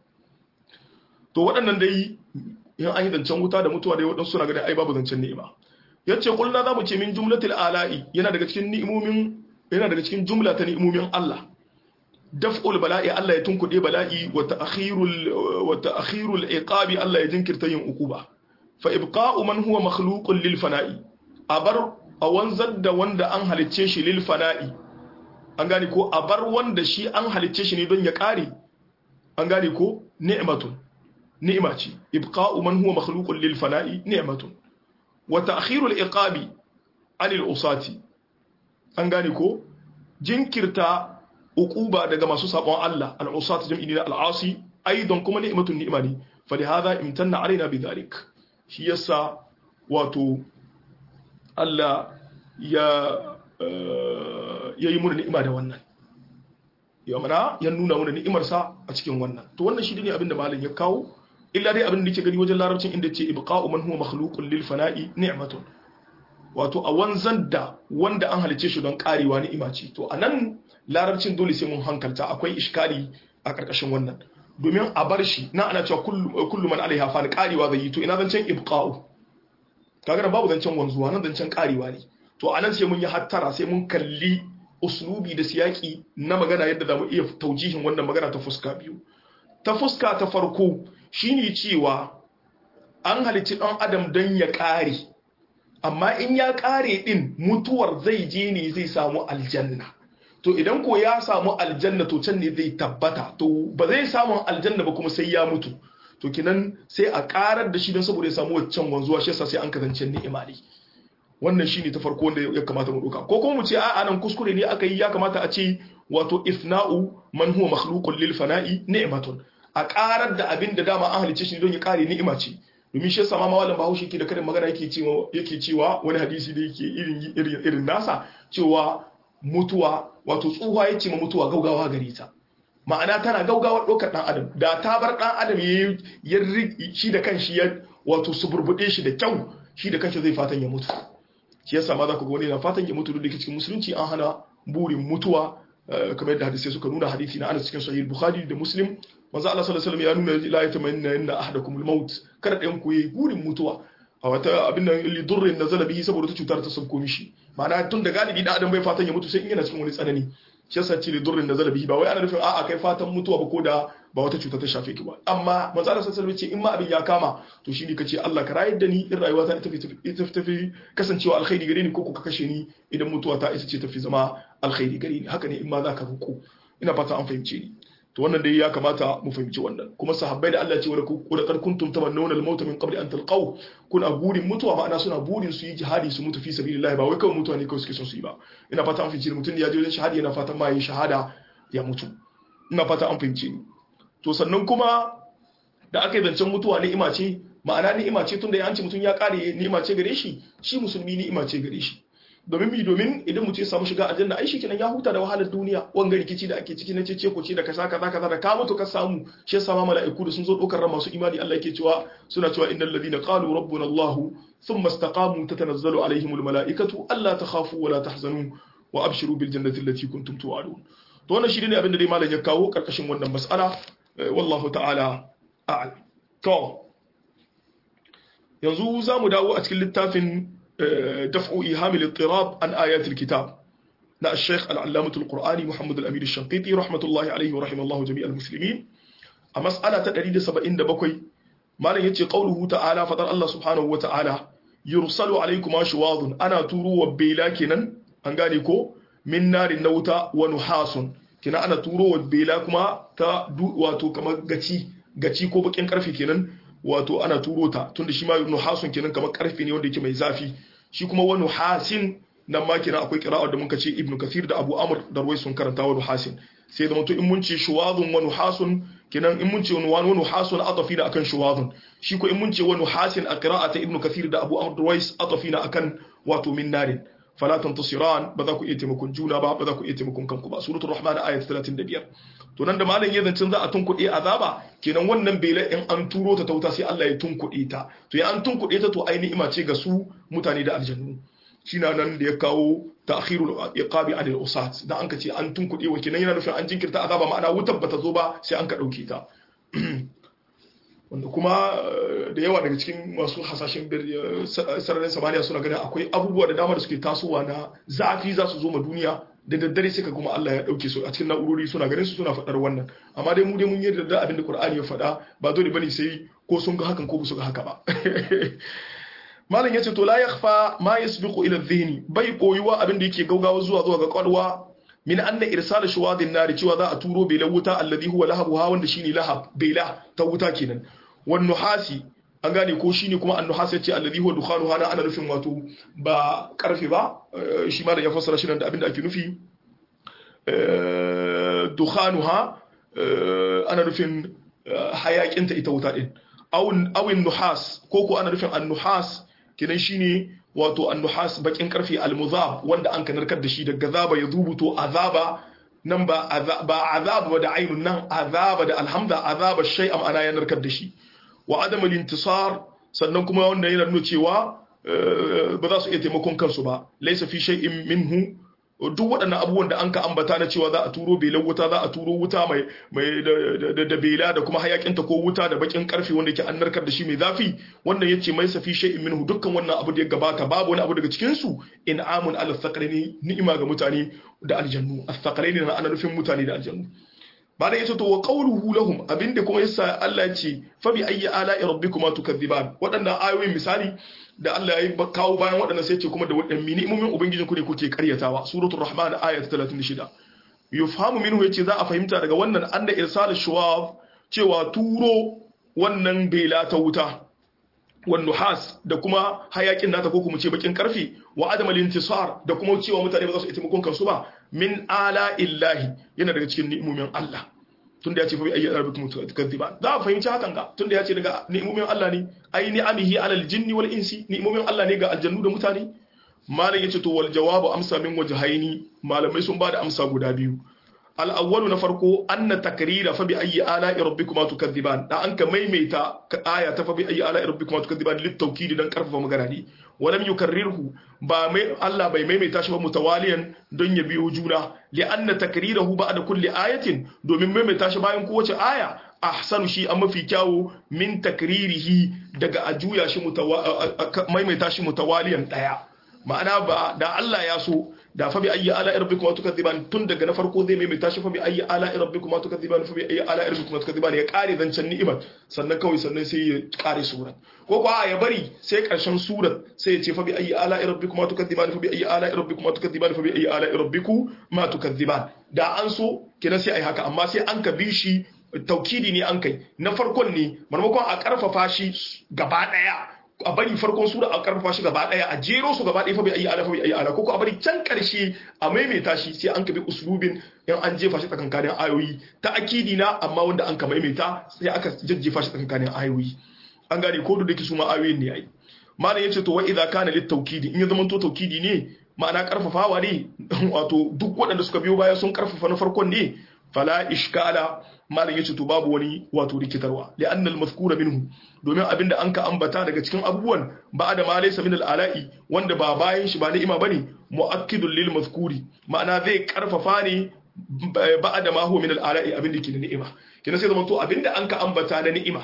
to waɗannan dai in an yi zancen wuta da mutuwa dai waɗansu suna ganin ai babu zancen ni'ima yace kullu zamu ce min jumlatil ala'i yana daga cikin ni'imomin yana daga cikin jumla ta ni'imomin Allah daf'ul bala'i Allah ya tunkuɗe bala'i wa ta'khirul wa ta'khirul iqabi Allah ya jinkirta yin ukuba fa ibqa'u man huwa makhluqun lil fana'i abar awanzar da wanda an halicce shi lil fana'i an gane ko a bar wanda shi an halicce shi ne don ya kare an gane ko ni'matun ni'ma ce ibqa'u man huwa makhluqun lil fana'i ni'matun wa ta'khirul iqabi 'anil usati an gane ko jinkirta uquba daga masu sabon Allah al usati jam'i ne al asi aidan kuma ni'matun ni'ma ne fa li hadha imtanna alaina bidhalik shi yasa wato Allah ya ya yi muna ni'ima da wannan ya mana ya nuna muna ni'imarsa a cikin wannan to wannan shi ne abinda malam ya kawo illa dai abin da yake gani wajen larabcin inda ce ibqa'u man huwa makhluqun lil fana'i ni'matun wato a wanzan da wanda an halice shi don karewa ni'ima ce to anan larabcin dole sai mun hankalta akwai iskali a karkashin wannan domin a bar shi na ana cewa kullu man alaiha fan karewa zai yi to ina zancen ibqa'u kaga babu zancen wanzuwa nan zancen karewa ne to anan sai mun yi hattara sai mun kalli uslubi da siyaki na magana yadda zamu iya taujihin wannan magana ta fuska biyu ta fuska ta farko shine cewa an halitta dan adam dan ya kare amma in ya kare din mutuwar zai je ne zai samu aljanna to idan ko ya samu aljanna to can ne zai tabbata to ba zai samu aljanna ba kuma sai ya mutu to kinan sai a karar da shi don saboda ya samu waccan wanzuwa shi yasa sai an kazance ni'ima ne wannan shine ta farko wanda ya kamata mu duka ko kuma mu ce a'a nan kuskure ne aka yi ya kamata a ce wato ifna'u man huwa makhluqun lil fana'i ni'matun a karar da abin da dama an halice shi don ya kare ni'ima ce domin shi yasa ma mawalan Bahaushe ke da karin magana yake cewa yake cewa wani hadisi da yake irin irin irin nasa cewa mutuwa wato tsuha yace ma mutuwa gaugawa gare ta ma'ana tana gaugawar ɗaukar ɗan adam da ta bar ɗan adam ya shi da kanshi ya wato suburbuɗe shi da kyau shi da kanshi zai fatan ya mutu shi yasa ma za ku ga wani na fatan ya mutu duk da cikin musulunci an hana burin mutuwa kamar yadda hadisi suka nuna hadisi na Anas cikin Sahih Bukhari da Muslim manzo Allah sallallahu alaihi wasallam ya nuna la yatamanna inna ahadakum al-maut kada ɗayan ku yi burin mutuwa a wata abin da li durrin nazala bihi saboda ta cutar ta sabko mishi ma'ana tun da galibi da adam bai fatan ya mutu sai in yana cikin wani tsanani shi yasa ce li durrin nazala bihi ba wai ana nufin a'a kai fatan mutuwa ba ko da ba wata cuta ta shafe ki ba amma manzo Allah sallallahu alaihi wasallam ce in ma abin ya kama to shine kace Allah ka rayar da ni in rayuwa ta ita tafi kasancewa alkhairi gare ni ko ka kashe ni idan mutuwa ta ita ce tafi zama alkhairi gare ni haka ne in ma zaka ruku ina fata an fahimce ni to wannan dai ya kamata mu fahimci wannan kuma sahabbai da Allah ya ce wa laqad kuntum tamannawna al-maut min qabli an talqaw kuna burin mutuwa ma'ana suna burin su yi jihadi su mutu fi sabilillah ba wai kawai mutuwa ne kawai suke son su yi ba ina fata an fahimci mutum ya je wajen shahadi yana fatan ma yi shahada ya mutu ina fata an fahimci ni to sannan kuma da aka yi zancen mutuwa ni'ima ce ma'ana ni'ima ce tunda ya an ce mutum ya kare ni'ima ce gare shi shi musulmi ni'ima ce gare shi domin mi domin idan mutum ya samu shiga aljanna ai shikenan ya huta da wahalar duniya wanga rikici da ake ciki na cece ko ce da kaza kaza kaza da ka mutu ka samu shi yasa ma mala'iku da sun zo dokar ran masu imani Allah yake cewa suna cewa innal ladina qalu rabbuna Allah thumma istaqamu tatanazzalu alaihimul mala'ikatu alla takhafu wa la tahzanu wa abshiru bil jannati allati kuntum tu'adun to wannan shi ne abin da dai malam ya kawo karkashin wannan mas'ala wallahu ta'ala a'lam to yanzu zamu dawo a cikin littafin دفع إيهام الاضطراب عن آيات الكتاب نا الشيخ العلامة القرآني محمد الأمير الشنقيطي رحمة الله عليه ورحمه الله جميع المسلمين مسألة تدريد سبعين دبكوي ما لن يتي قوله تعالى فضل الله سبحانه وتعالى يرسل عليكم شواظ أنا تورو وبيلا كنا أنغانيكو من نار النوتا ونحاس كنا أنا تورو وبيلا كما تا دو واتو كما غتي غتي كو بكين كرفي كنا wato ana turo ta tunda shi ma ibn hasun kenan kamar karfe ne wanda yake mai zafi shi kuma wani hasin nan ma kenan akwai qira'a da muka ce ibn kathir da abu amr da ruwai sun karanta wani hasin sai da mutum in mun ce shuwadun wani hasun kenan in mun ce wani wani hasun atafina akan shuwadun shi ko in mun ce wani hasin a qira'a ta ibn kathir da abu amr da ruwai atafina akan wato min narin fala tantasiran ba za ku iya taimakon juna ba ba za ku iya taimakon kanku ba suratul rahman ayat talatin da biyar to nan da malam ya zancin za a tunkuɗe azaba kenan wannan bela in an turo ta tauta sai Allah ya tunkuɗe ta to ya an tunkuɗe ta to ai ni'ima ce ga su mutane da aljannu shine nan da ya kawo ta'khirul iqabi anil usat da an ka ce an tunkuɗe wa kenan yana nufin an jinkirta azaba ma'ana wutar bata zo ba sai an ka dauke ta wanda kuma da yawa daga cikin masu hasashen sararin samaniya suna ganin akwai abubuwa da dama da suke tasowa na zafi za su zo ma duniya da daddare sai ka kuma Allah ya dauke su a cikin na'urori suna ganin su suna faɗar wannan amma dai mu dai mun yarda da abin da Qur'ani ya faɗa ba dole bane sai ko sun ga hakan ko ba su ga haka ba malam yace to la yakhfa ma yasbiqu ila adh-dhihni bai koyuwa abin da yake gaugawa zuwa zuwa ga kwalwa min anna irsal shuwadin nari cewa za a turo bela wuta alladhi huwa lahabuha wanda shine lahab bela ta wuta kenan wan nuhasi an gane ko shine kuma annuhas yace alladhi huwa dukhanuha na ana nufin wato ba karfe ba shi ma da ya fassara shi da abinda ake nufi dukhanuha ana nufin hayakin ta ita wuta din awun awin nuhas ko ko ana nufin annuhas kidan shine wato annuhas bakin karfe almuzab wanda an kanarkar da shi daga zaba ya zubuto azaba nan ba ba azaba da ainun nan azaba da alhamza azaba shay'an ana yanarkar da shi wa adam al-intisar sannan kuma wannan yana nuna cewa ba za su iya taimakon kansu ba laysa fi shay'in minhu duk waɗannan abubuwan da an ka ambata na cewa za a turo belan wuta za a turo wuta mai mai da bela da kuma hayakin ta ko wuta da bakin karfi wanda yake an narkar da shi mai zafi wannan yace mai safi shay'in minhu dukkan wannan abu da ya gabata babu wani abu daga cikin su in'amun ala thaqalaini ni'ima ga mutane da aljannu athqalaini na ana nufin mutane da aljannu ba da yace to wa qawluhu lahum abinda kuma yasa Allah ya ce fa bi ayyi ala'i rabbikuma tukadziban waɗannan ayoyin misali da Allah ya kawo bayan waɗannan sai ce kuma da waɗannan ni'imomin ubangijin ku ne kuke karyatawa suratul rahman ayat talatin da shida yufhamu minhu yace za a fahimta daga wannan anna irsal shuwab cewa turo wannan bela ta wuta wan nuhas da kuma hayakin nata ko kuma ce bakin karfi wa adamal intisar da kuma cewa mutane ba za su yi taimakon kansu ba min ala illahi yana daga cikin ni'imomin Allah tunda yace fa bi ayyi rabbikum tukadiban za a fahimci hakan ga tunda yace daga ni'imomin Allah ne ai ni'amihi alal jinni wal insi ni'imomin Allah ne ga aljannu da mutane malam yace to wal jawabu amsa min wajhaini malamai sun bada amsa guda biyu al awwalu na farko anna takrira fa bi ayyi ala'i rabbikuma tukadiban da an ka maimaita aya ta fa bi ayyi ala'i rabbikuma tukadiban lit tawkid dan karfafa magana ne walam yukarrirhu ba mai Allah bai maimaita shi ba mutawaliyan don ya biyo juna li anna takrirahu ba'da kulli ayatin domin maimaita shi bayan kowace aya ahsanu shi an mafi kyawu min takririhi daga a juya shi maimaita shi mutawaliyan daya ma'ana ba da Allah ya so da fa bi ayyi ala rabbikuma tukadiban tun daga na farko zai maimaita shi fa bi ayyi ala rabbikuma tukadiban fa bi ayyi ala rabbikuma tukadiban ya kare zancen ni'imar sannan kawai sannan sai ya kare surat ko ko ya bari sai karshen surat sai ya ce fa bi ayyi ala rabbikuma tukadiban fa bi ayyi ala rabbikuma tukadiban fa bi ayyi ala rabbikuma tukadiban da an so kina sai ai haka amma sai an ka bi shi taukidi ne an kai na farkon ne maimakon a karfafa shi gaba daya a bari farkon sura a karfafa shi gaba daya a jero su gaba daya fa bi ayi ala fa bi ayi ala ko ko a bari can karshe a maimaita shi sai an kabi uslubin in an jefa shi tsakankanin ayoyi ta akidi na amma wanda an ka maimaita sai aka jajjefa shi tsakankanin ayoyi an gane ko da su ma ayoyin ne ai malam yace to wa idza kana lit tawkidi in ya zama to tawkidi ne ma'ana karfafawa ne wato duk waɗanda suka biyo baya sun karfafa na farkon ne fala ishkala malam yace to babu wani wato rikitarwa li'anna al-mazkura minhu domin abinda an ka ambata daga cikin abubuwan ba da ma laysa min al-ala'i wanda ba bayan shi ba ni'ima bane mu'akkidul lil mazkuri ma'ana zai karfafa ne ba da ma huwa min al-ala'i abinda ke da ni'ima kina sai zaman to abinda an ka ambata na ni'ima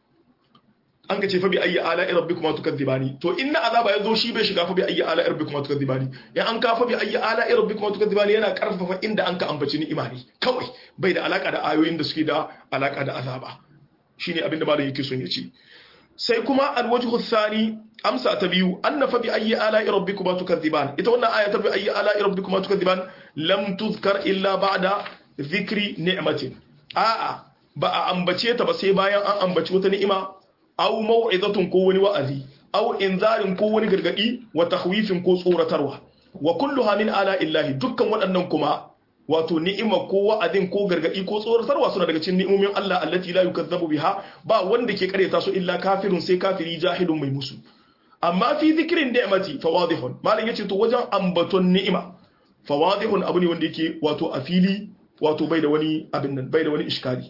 an ka ce fa bi ayyi ala'i rabbikuma tukadzibani to inna azaba yazo shi bai shiga fa bi ayyi ala'i rabbikuma tukadzibani ya an ka fa bi ayyi ala'i rabbikuma tukadzibani yana karfafa inda an ka ambaci ni'ima ne kawai bai da alaka da ayoyin da suke da alaka da azaba shine abinda malam yake son ya ce sai kuma alwajhu thani amsa ta biyu anna fa bi ayyi ala'i rabbikuma tukadziban ita wannan aya ta bi ayyi ala'i rabbikuma tukadziban lam tuzkar illa ba'da dhikri ni'matin a'a ba a ambace ta ba sai bayan an ambaci wata ni'ima aw mau'izatun ko wani wa'azi aw inzarin ko wani gargadi wa takhwifin ko tsoratarwa wa kulluha min ala illahi dukkan waɗannan kuma wato ni'ima ko wa'azin ko gargadi ko tsoratarwa suna daga cikin ni'imomin Allah allati la yukazzabu biha ba wanda ke kareta su illa kafirun sai kafiri jahilun mai musu amma fi zikrin ni'mati fawadihun malan yace to wajen ambaton ni'ima fawadihun abu ne wanda yake wato a fili wato bai da wani abin nan bai da wani iskali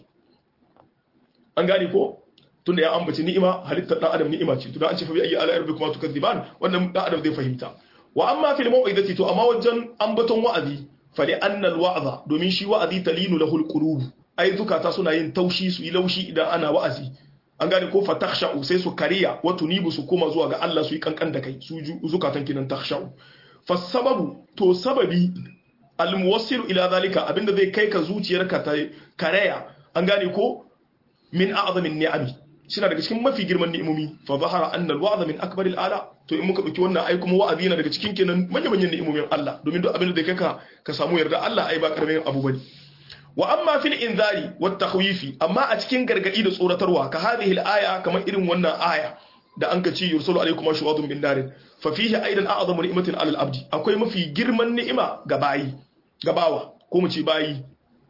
an gane ko tunda ya ambaci ni'ima halittar dan adam ni'ima ce to da an ce fa bi ayi ala rabbikuma tukadziban wannan dan adam zai fahimta wa amma fil mau'izati to amma wajen ambaton wa'azi fa li anna al wa'za domin shi wa'azi talinu lahul qulub ai zukata suna yin taushi su yi laushi idan ana wa'azi an gane ko fa takhsha'u sai su kariya wa tunibu su koma zuwa ga Allah su yi kankan da kai su zukatan kinan takhsha'u fa sababu to sababi al muwassilu ila zalika abinda zai kai ka zuciyarka ta karaya an gane ko min a'zamin ni'ami shina daga cikin mafi girman ni'imomi fa zahara anna al-wa'd min akbar al-ala to in muka dauki wannan ai kuma wa'azi yana daga cikin kenan manyan manyan ni'imomin Allah domin duk abin da kai ka ka samu yarda Allah ai ba karamin abu bane wa amma fil inzari wat takhwifi amma a cikin gargadi da tsoratarwa ka hadhihi al-aya kamar irin wannan aya da an ka ci yursalu alaykum ashwadun min nar fa fihi aidan a'zamu ni'matin 'ala al-abdi akwai mafi girman ni'ima ga bayi gabawa ko mu ce bayi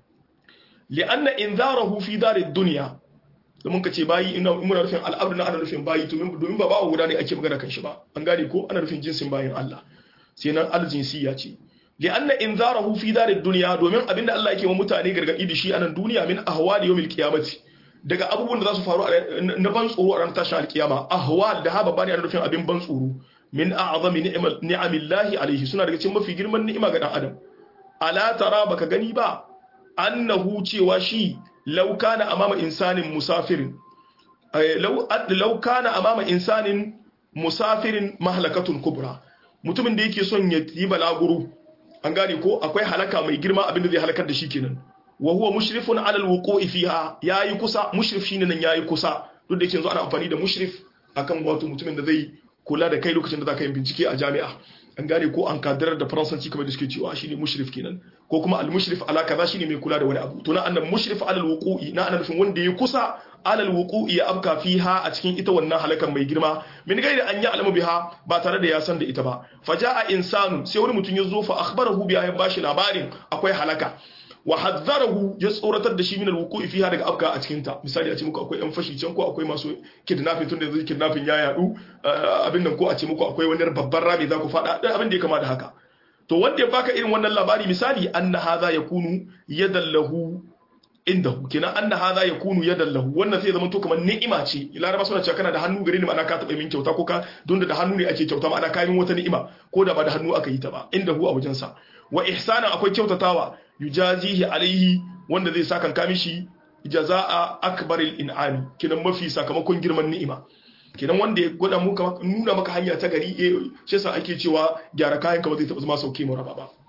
li'anna inzarahu fi dar ad-dunya da mun ka ce bayi ina muna rufin al'abdu na ana rufin bayi domin ba bawa guda ne ake magana kan shi ba an gane ko ana rufin jinsin bayin Allah sai nan aljinsiya ce li anna inzarahu fi darid dunya domin abinda Allah yake wa mutane gargadi da shi a nan duniya min ahwali yawmil qiyamati daga abubuwan da za su faru na ban tsoro a ran tashin alkiyama ahwal da haba bani ana rufin abin ban tsoro min a'zami ni'amillahi alaihi suna daga cikin mafi girman ni'ima ga dan adam ala tara baka gani ba annahu cewa shi لو كان أمام إنسان مسافر لو لو كان أمام إنسان مسافر مهلكة كبرى mutumin da yake son ya yi balaguro an gane ko akwai halaka mai girma abin da zai halakar da shi kenan wa huwa mushrifun ala alwuqu'i fiha yayi kusa mushrif shine nan yayi kusa duk da yake yanzu ana amfani da mushrif akan wato mutumin da zai kula da kai lokacin da zaka yi bincike a jami'a an gane ko an kadarar da faransanci kamar da suke cewa shine mushrif kenan ko kuma al-mushrif ala kaza shine mai kula da wani abu to na annan mushrif ala al-wuqu'i na annan nufin wanda ya kusa ala al-wuqu'i ya abka fiha a cikin ita wannan halakan mai girma min gairi an ya alamu biha ba tare da ya san da ita ba faja'a insanu sai wani mutum ya zo fa akhbarahu biha ya bashi labarin akwai halaka wa hadzarahu ya tsoratar da shi min al-wuqu'i fiha daga abka a cikin ta misali a ce muku akwai yan fashi can ko akwai masu kidnapping tun da yanzu kidnapping ya yadu abin nan ko a ce muku akwai wani babban rami za ku fada abin da ya kama da haka to wanda ya baka irin wannan labari misali anna hadha yakunu yadallahu indahu kina anna hadha yakunu yadallahu wannan sai zaman to kamar ni'ima ce laraba suna cewa kana da hannu gare ni ma'ana ka taba min kyauta ko ka don da hannu ne ake kyauta ma'ana ka yi wata ni'ima ko da ba da hannu aka yi ta ba indahu a wajen sa wa ihsana akwai kyautatawa yujazihi alaihi wanda zai saka ka mishi jazaa akbaril in'ami kinan mafi sakamakon girman ni'ima kinan wanda ya gwada muka nuna maka hanya ta gari eh shi yasa ake cewa gyara kayan ka ba zai taba zama sauke mu raba ba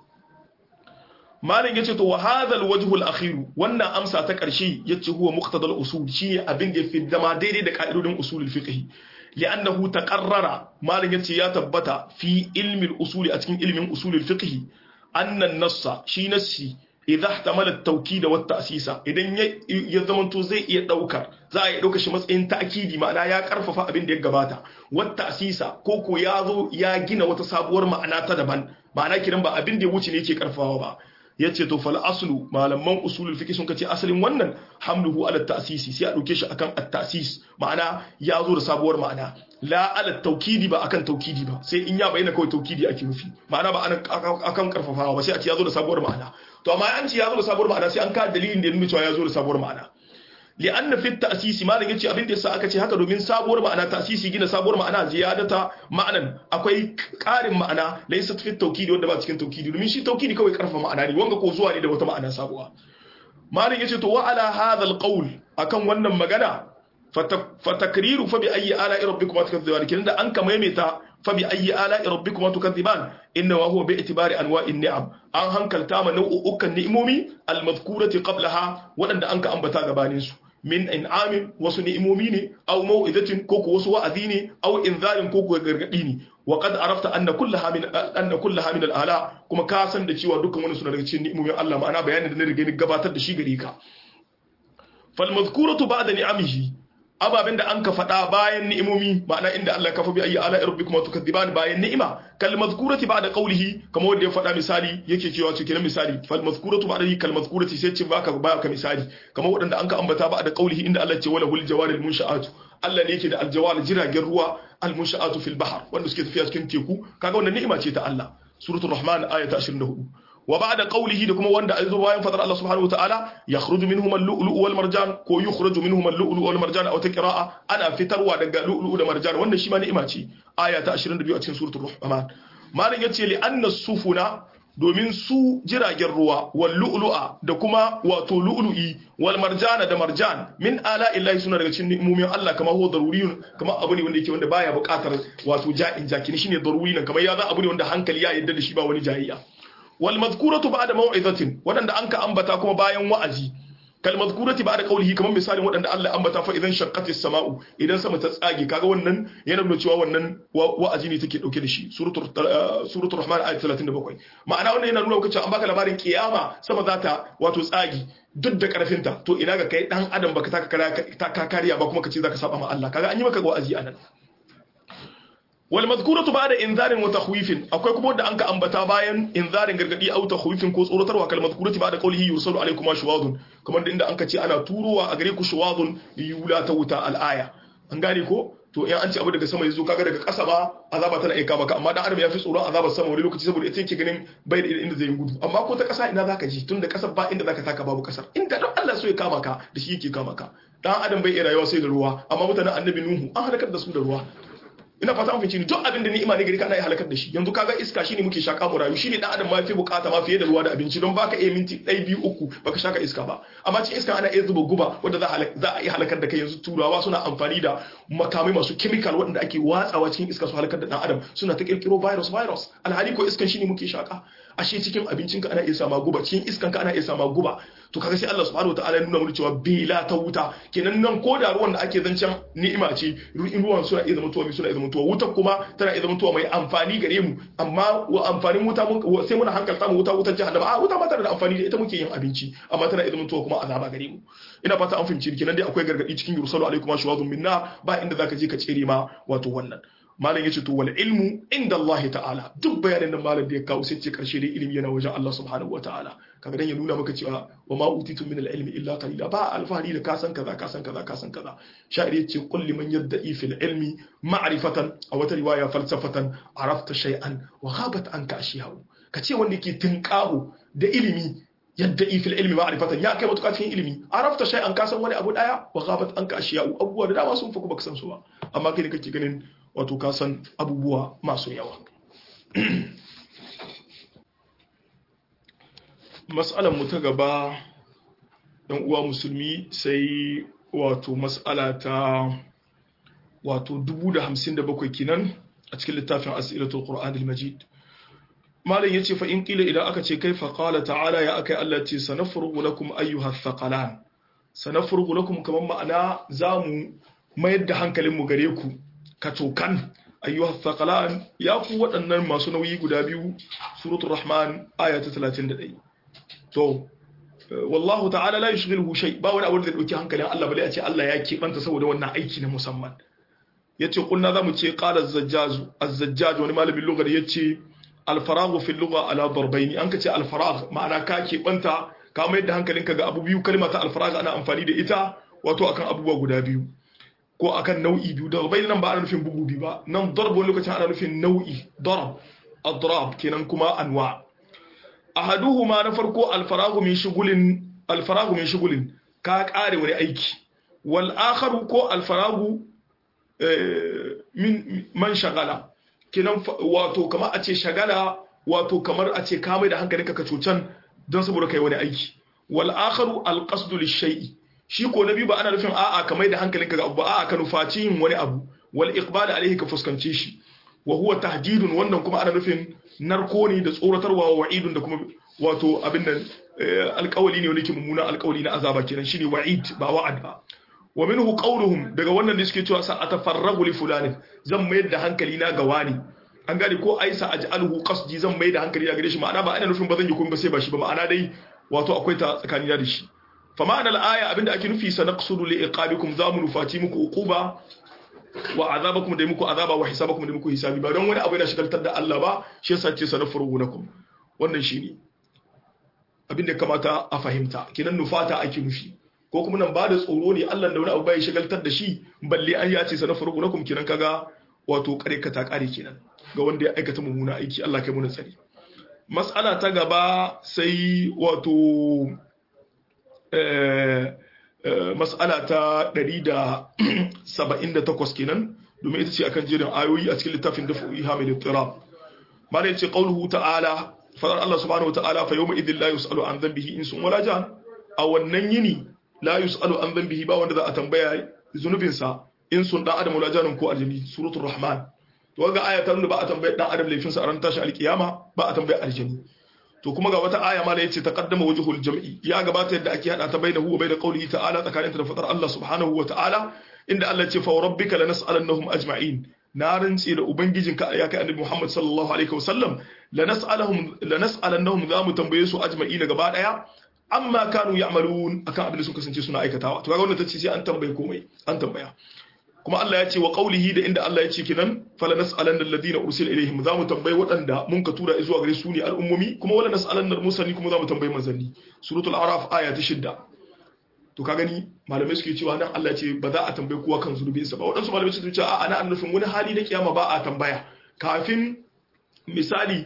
malin yace to wa hadha alwajh alakhir wannan amsa ta karshe yace huwa muqtada alusul shi abin da yafi dama daidai da ka'idodin usul alfiqh li'annahu taqarrara malin yace ya tabbata fi ilmi alusul a cikin ilmin usul alfiqh anna an-nassa shi nassi idha ihtamala at-tawkid wa at-ta'sis idan ya zamanto zai iya daukar za a iya dauka shi matsayin ta'kidi ma'ana ya karfafa abin da ya gabata wa at-ta'sisa ko ko ya zo ya gina wata sabuwar ma'ana ta daban ma'ana kiran ba abin da ya wuce ne yake karfafawa ba yace to fal aslu malaman usulul fiqh sun kace asalin wannan hamluhu ala at-ta'sisi sai a dauke shi akan at-ta'sis ma'ana ya zo da sabuwar ma'ana la ala tawkidi ba akan tawkidi ba sai in ya bayyana kawai tawkidi ake nufi ma'ana ba akan karfafawa ba sai a ce ya zo da sabuwar ma'ana to amma an ce ya zo da sabuwar ma'ana sai an ka dalilin da ya nuna cewa ya zo da sabuwar ma'ana li'anna fi at-ta'sisi malan yace abin da yasa aka ce haka domin sabuwar ma'ana ta'sisi gina sabuwar ma'ana ziyadata ma'anan akwai ƙarin ma'ana laysa fi at-tawkidi wanda ba cikin tawkidi domin shi tawkidi kawai karfafa ma'ana ne wanga ko zuwa ne da wata ma'ana sabuwa malan yace to wa ala hadha al-qawl akan wannan magana fatakriru fa bi ayyi ala'i rabbikuma tukazziban kin da an kama maimaita fa bi ayyi ala'i rabbikuma tukazziban inna wa huwa bi itibari anwa'in ni'am an hankalta ma nau'ukan ni'imomi al-madhkurati qablaha wadanda an ka ambata gabanin su min in'amin wasu ni'imomi ne aw mau'izatin ko ko wasu wa'azi ne aw inzarin ko ko gargadi ne wa qad arafta anna kullaha min anna kullaha min al-ala kuma ka san da cewa dukkan wani suna daga cikin ni'imomin Allah ma'ana bayanin da na riga ni gabatar da shi gare ka fal madhkuratu ba'da ni'amihi ababen da an ka faɗa bayan ni'imomi ma'ana inda Allah ka fa bi ayyi ala rabbikum tukadiban bayan ni'ima kal mazkurati ba'da qawlihi kamar wanda ya faɗa misali yake cewa cikin misali fal mazkuratu ba'da kal mazkurati sai ce baka baka misali kamar wanda an ka ambata ba'da qawlihi inda Allah ce wala hul jawaril munshaatu Allah ne yake da aljawal jiragen ruwa al munshaatu fil bahr wanda suke tafiya cikin teku kaga wannan ni'ima ce ta Allah suratul rahman ayata ashirin da hudu وبعد قوله da kuma wanda azu bayan fadar Allah subhanahu wataala yakhruju minhum al-lu'lu' wal marjan ko yukhraju minhum al-lu'lu' wal marjan aw ta qira'a ana fitarwa daga lu'lu' da marjan wannan shi ma ni'ima ce aya ta ashirin da biyu a cikin suratul rahman malin yace li anna sufuna domin su jiragen ruwa wal lu'lu'a da kuma wato lu'lu'i wal marjana da marjan min ala illahi suna daga cikin ni'imomin Allah kamar huwa daruriyun kamar abu ne wanda yake wanda baya buƙatar wato ja'in jakini shine daruri nan kamar ya za abu ne wanda hankali ya yarda da shi ba wani jayayya wal mazkuratu ba'da maw'izatin wadanda anka ambata kuma bayan wa'azi kal mazkurati ba'da qawlihi kaman misalin wadanda Allah ambata fa idan shaqqatis sama'u idan sama ta tsage kaga wannan yana nuna cewa wannan wa'azi ne take dauke da shi suratul suratul rahman ayat talatin da bakwai ma'ana wannan yana nuna cewa an baka labarin kiyama sama za ta wato tsage duk da karfinta to ina ga kai dan adam baka taka kariya ba kuma kace zaka saba ma Allah kaga an yi maka wa'azi anan wal madhkuratu ba'da inzarin wa takhwifin akwai kuma wanda anka ambata bayan inzarin gargadi au takhwifin ko tsoratarwa kal madhkurati ba'da qawlihi yusallu alaykum shuwadun kamar da inda anka ce ana turowa a gare ku shuwadun yula ta wuta al aya an gane ko to in an ce abu daga sama yazo kaga daga ƙasa ba azaba tana aika maka amma dan adam ya fi tsoron azabar sama wani lokaci saboda ita yake ganin bai da inda zai gudu amma ko ta ƙasa ina zaka ji tunda ƙasar ba inda zaka taka babu ƙasar inda don Allah so ya kama ka da shi yake kama ka dan adam bai iya rayuwa sai da ruwa amma mutanen annabi nuhu an halakar da su da ruwa ina fata an fice ni duk abin da ni'ima ne gari kana yi halakar da shi yanzu kaga iska shine muke shaka mu rayu shine dan adam ma fi bukata ma fiye da ruwa da abinci don baka iya minti ɗaya biyu uku baka shaka iska ba amma cikin iska ana iya zuba guba wanda za za a yi halakar da kai yanzu turawa suna amfani da makamai masu chemical wanda ake watsawa cikin iska su halakar da dan adam suna ta kirkiro virus virus alhali ko iskan shine muke shaka ashe cikin abincinka ana iya sama guba cikin iskanka ana iya sama guba to kaga sai Allah subhanahu wataala ya nuna mana cewa bila ta wuta kenan nan ko da ruwan da ake zancen ni'ima ce ruwan suna iya zama tuwa mai suna iya zama tuwa wuta kuma tana iya zama tuwa mai amfani gare mu amma wa amfanin wuta sai muna hankalta mu wuta wutar jahannama a wuta ma tana da amfani da ita muke yin abinci amma tana iya zama tuwa kuma azaba gare mu ina fata an fahimci kenan dai akwai gargadi cikin yursalu alaikum ashwadun minna ba inda zaka je ka tsere ma wato wannan malam yace to wal ilmu inda Allah ta'ala duk bayanin da malam da ya kawo sai ce karshe dai ilimi yana wajen Allah subhanahu wa ta'ala kaga dan ya nuna maka cewa wa ma utitu min al-ilmi illa qalila ba alfahari da kasan kaza kasan kaza kasan kaza sha'ir yace qul liman yadda'i fil ilmi ma'rifatan aw wata riwaya falsafatan arafta shay'an wa ghabat anka ashiyahu kace wanda yake tinkaho da ilimi yadda'i fil ilmi ma'rifatan ya kai mutuka cikin ilimi arafta shay'an kasan wani abu daya wa ghabat anka ashiyahu abubuwa da dama sun fuku baka san su ba amma kai ne kake ganin wato kasan abubuwa masu yawa mas'alan mu ta gaba dan uwa musulmi sai wato mas'ala ta wato dubu da hamsin da bakwai kenan a cikin littafin as'ilatul qur'anil majid malam yace fa in qila idan aka ce kaifa qala ta'ala ya akai Allah ce sanafrugu lakum ayyuha thaqalan sanafrugu lakum kaman ma'ana zamu mayar da hankalin mu gare ku katokan ayyuha thaqalan ya ku waɗannan masu nauyi guda biyu suratul rahman aya ta talatin da ɗaya to wallahu ta'ala la yushghiluhu shay ba wani abu da dauki hankalin Allah bale a ce Allah ya kebanta saboda wannan aiki na musamman yace kunna zamu ce qala az-zajjaj az-zajjaj wani malamin lugha yace al-faragh fi al-lugha ala darbayn an kace al-faragh ma'ana ka kebanta ka mai da hankalinka ga abu biyu kalmar ta al-faragh ana amfani da ita wato akan abubuwa guda biyu ko akan nau'i biyu darbayn nan ba ana nufin bugu biyu ba nan darb wani lokacin ana nufin nau'i darb adrab kenan kuma anwa ahaduhuma na farko alfaragu min shugulin alfaragu min shugulin ka kare wani aiki wal akharu ko alfaragu min man shagala kenan wato kamar a ce shagala wato kamar a ce ka mai da hankalinka ka cocan don saboda kai wani aiki wal akharu alqasdu lishay'i shi ko nabi ba ana nufin a'a ka mai da hankalinka ga abu a'a ka nufaci yin wani abu wal iqbal alayhi ka fuskance shi wa huwa tahdidun wannan kuma ana nufin narko ne da tsoratarwa wa wa'idun da kuma wato abin nan alƙawali ne wani ke mummuna alƙawali na azaba kenan shine wa'id ba wa'ad ba wa minhu qawluhum daga wannan da suke cewa sa atafarragu li fulani zan mayar da hankali na ga wani an gane ko aisa aj'aluhu qasdi zan mayar da hankali na gare shi ma'ana ba ana nufin ba zan yi komai ba sai ba shi ba ma'ana dai wato akwai ta tsakanina da shi fa ma'ana al-aya abinda ake nufi sanaqsudu li iqabikum zamu nufati muku uquba wa azabakum da muku azaba wa hisabakum da muku hisabi ba don wani abu yana shigaltar da Allah ba shi yasa ce sanafuru lakum wannan shine abinda kamata a fahimta kinan nufata ake nufi ko kuma nan ba da tsoro ne Allah da wani abu bai shigaltar da shi balle an ya ce sanafuru lakum kinan kaga wato kare ka ta kare kenan ga wanda ya aikata mummuna aiki Allah kai mu tsari mas'ala ta gaba sai wato eh mas'ala ta ɗari da saba'in da takwas kenan domin ita ce akan jerin ayoyi a cikin littafin dafu'i hamil ittirab malai ce qauluhu ta'ala fadar Allah subhanahu wata'ala fa yawma idhil la yus'alu an dhanbihi insun wala jan a wannan yini la yus'alu an dhanbihi ba wanda za a tambaya zunubin sa insun dan adam wala janun ko aljini suratul rahman to ga aya ta nuna ba a tambaya dan adam laifin sa a ran tashi alkiyama ba a tambaya aljini to kuma ga wata aya mala yace taqaddama wajhul jam'i ya gabata yadda ake hada ta bainahu wa bain qawlihi ta'ala tsakaninta da fadar Allah subhanahu wa ta'ala inda Allah ya ce fa rabbika lanas'alannahum ajma'in na rantsi da ubangijinka ya kai annabi Muhammad sallallahu alaihi wasallam lanas'alahum lanas'alannahum za mu tambaye su ajma'in gaba daya amma kanu ya'malun akan abin da suka kasance suna aikatawa to kaga wannan tace sai an tambaye komai an tambaya kuma Allah ya ce wa qawlihi da inda Allah ya ce kinan fala nas'alanna alladhina ursila ilaihim za mu tambayi waɗanda mun ka tura zuwa gare su ne al'ummomi kuma wala nas'alanna al-mursalin kuma za mu tambayi manzanni suratul araf aya ta shidda to ka gani malamai suke cewa nan Allah ya ce ba za a tambayi kowa kan zunubinsa ba waɗansu malamai suke cewa a ana nufin wani hali na kiyama ba a tambaya kafin misali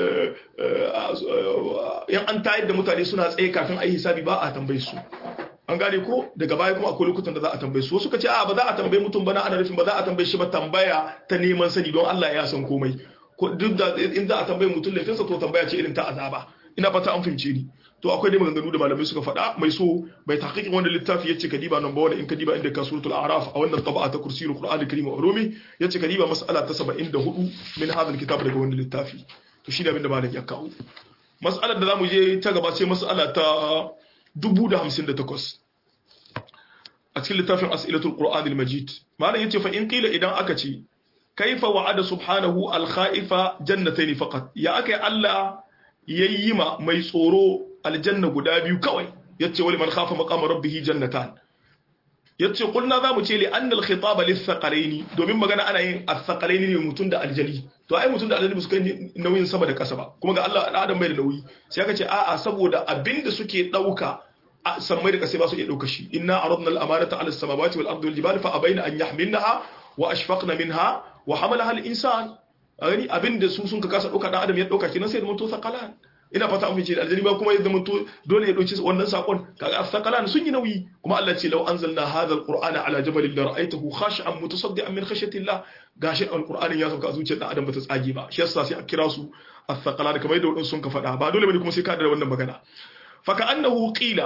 yan an tayar da mutane suna tsaye kafin a yi hisabi ba a tambayi su an gane ko daga baya kuma akwai lokutan da za a tambaye su suka ce a ba za a tambaye mutum ba na ana nufin ba za a tambaye shi ba tambaya ta neman sani don Allah ya san komai duk da in za a tambaye mutum laifinsa to tambaya ce irin ta azaba ina fata an fahimce ni to akwai dai maganganu da malamai suka faɗa mai so bai tahqiqin wanda littafi yace kadiba number one in kadiba inda ka suratul a'raf a wannan taba'a ta kursiyul qur'anil karim wa ulumi yace kadiba mas'ala ta saba'in da hudu min hadal kitab daga wannan littafi to shi da abin da malam ya kawo mas'alar da zamu je ta gaba sai mas'ala ta dubu da hamsin da takwas a cikin littafin as'ilatul qur'anil majid malam yace fa in qila idan aka ce kaifa wa'ada subhanahu al-khaifa jannatayn faqat ya akai Allah yayyima mai tsoro aljanna guda biyu kawai yace wali man khafa maqama rabbih jannatan yace kulna zamu ce li anna al-khitaba lis-thaqalaini domin magana ana yin as-thaqalaini ne mutun da aljani to ai mutun da aljani ba su kai nauyin sama da kasa ba kuma ga Allah adam bai da nauyi sai aka ce a'a saboda abinda suke dauka sammai da kasai ba su iya dauka shi inna aradna al-amanata 'ala as-samawati wal-ardi wal-jibali fa abayna an yahmilnaha wa ashfaqna minha wa hamalaha al-insan gani abinda su sun ka kasa dauka dan adam ya dauka kenan sai da mutu saqalan ina fata an fice da aljani ba kuma ya zama to dole ya dauki wannan sakon kaga saqalan sun yi nauyi kuma Allah ce law anzalna hadha al-qur'ana ala jabalin la ra'aytahu khashi'an mutasaddian min khashyati Allah gashi al-qur'anin ya sauka a zuciyar dan adam bata tsage ba shi yasa sai a kira su as-saqalan kamar yadda wadansu sun ka faɗa ba dole bane kuma sai ka da wannan magana fa ka annahu qila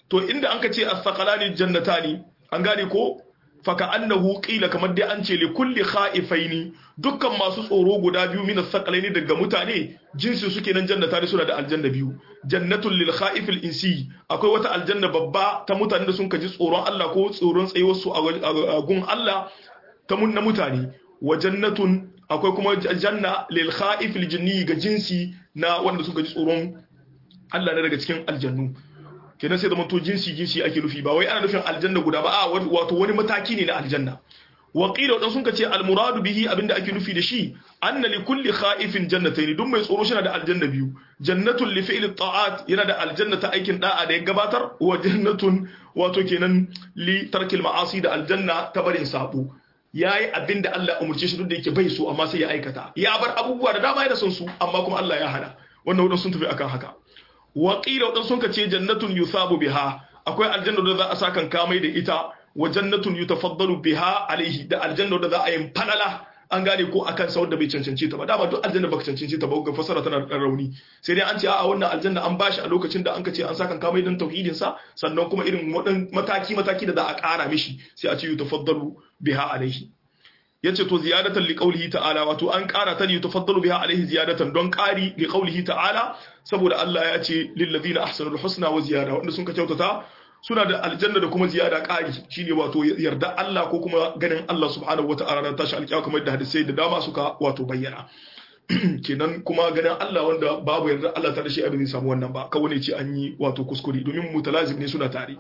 to inda an ka ce as-saqalani jannatani an gane ko faka annahu qila kamar dai an ce li kulli khaifaini dukkan masu tsoro guda biyu min as-saqalaini daga mutane jinsi suke nan jannatani suna da aljanna biyu jannatul lil khaifil insi akwai wata aljanna babba ta mutane da sun kaji tsoron Allah ko tsoron tsayuwar su a gun Allah ta mun na mutane wa jannatun akwai kuma janna lil khaifil jinni ga jinsi na wanda suka ji tsoron Allah ne daga cikin aljannu kenan sai da manto jinsi jinsi ake nufi ba wai ana nufin aljanna guda ba a wato wani mataki ne na aljanna wa qila wadan sun kace al muradu bihi abinda ake nufi da shi anna li kulli khaifin jannatayn duk mai tsoro shi da aljanna biyu jannatul li fi'li ta'at yana da aljanna ta aikin da'a da ya gabatar wa jannatun wato kenan li tarkil ma'asi da aljanna ta barin sabo yayi abinda Allah umurce shi duk da yake bai so amma sai ya aikata ya bar abubuwa da dama yana son su amma kuma Allah ya hana wannan wadan sun tafi akan haka waƙila waɗansu sun ce jannatun yusabu biha akwai aljanna da za a sa kan kamai da ita wa jannatun yutafaddalu biha alaihi da aljanna da za a yi falala an gane ko akan sa wanda bai cancanci ta ba dama duk aljanna baka cancanci ta ba ga fasara tana da rauni sai dai an ce a'a wannan aljanna an bashi a lokacin da an ka ce an sa kan kamai dan tauhidin sa sannan kuma irin wadan mataki mataki da za a ƙara mishi sai a ce yutafaddalu biha alaihi yace to ziyadatan li qawlihi ta'ala wato an ƙara ta ne tafaddalu biha alaihi ziyadatan don ƙari li qawlihi ta'ala saboda Allah ya ce lil ladina ahsanul husna wa ziyada wanda sun ka kyautata suna da aljanna da kuma ziyada ƙari shine wato yarda Allah ko kuma ganin Allah subhanahu wata'ala ran tashi alƙiya kamar da hadisi da dama suka wato bayyana kenan kuma ganin Allah wanda babu yarda Allah ta da shi abin samu wannan ba kawai ne ce an yi wato kuskure domin mutalazim ne suna tare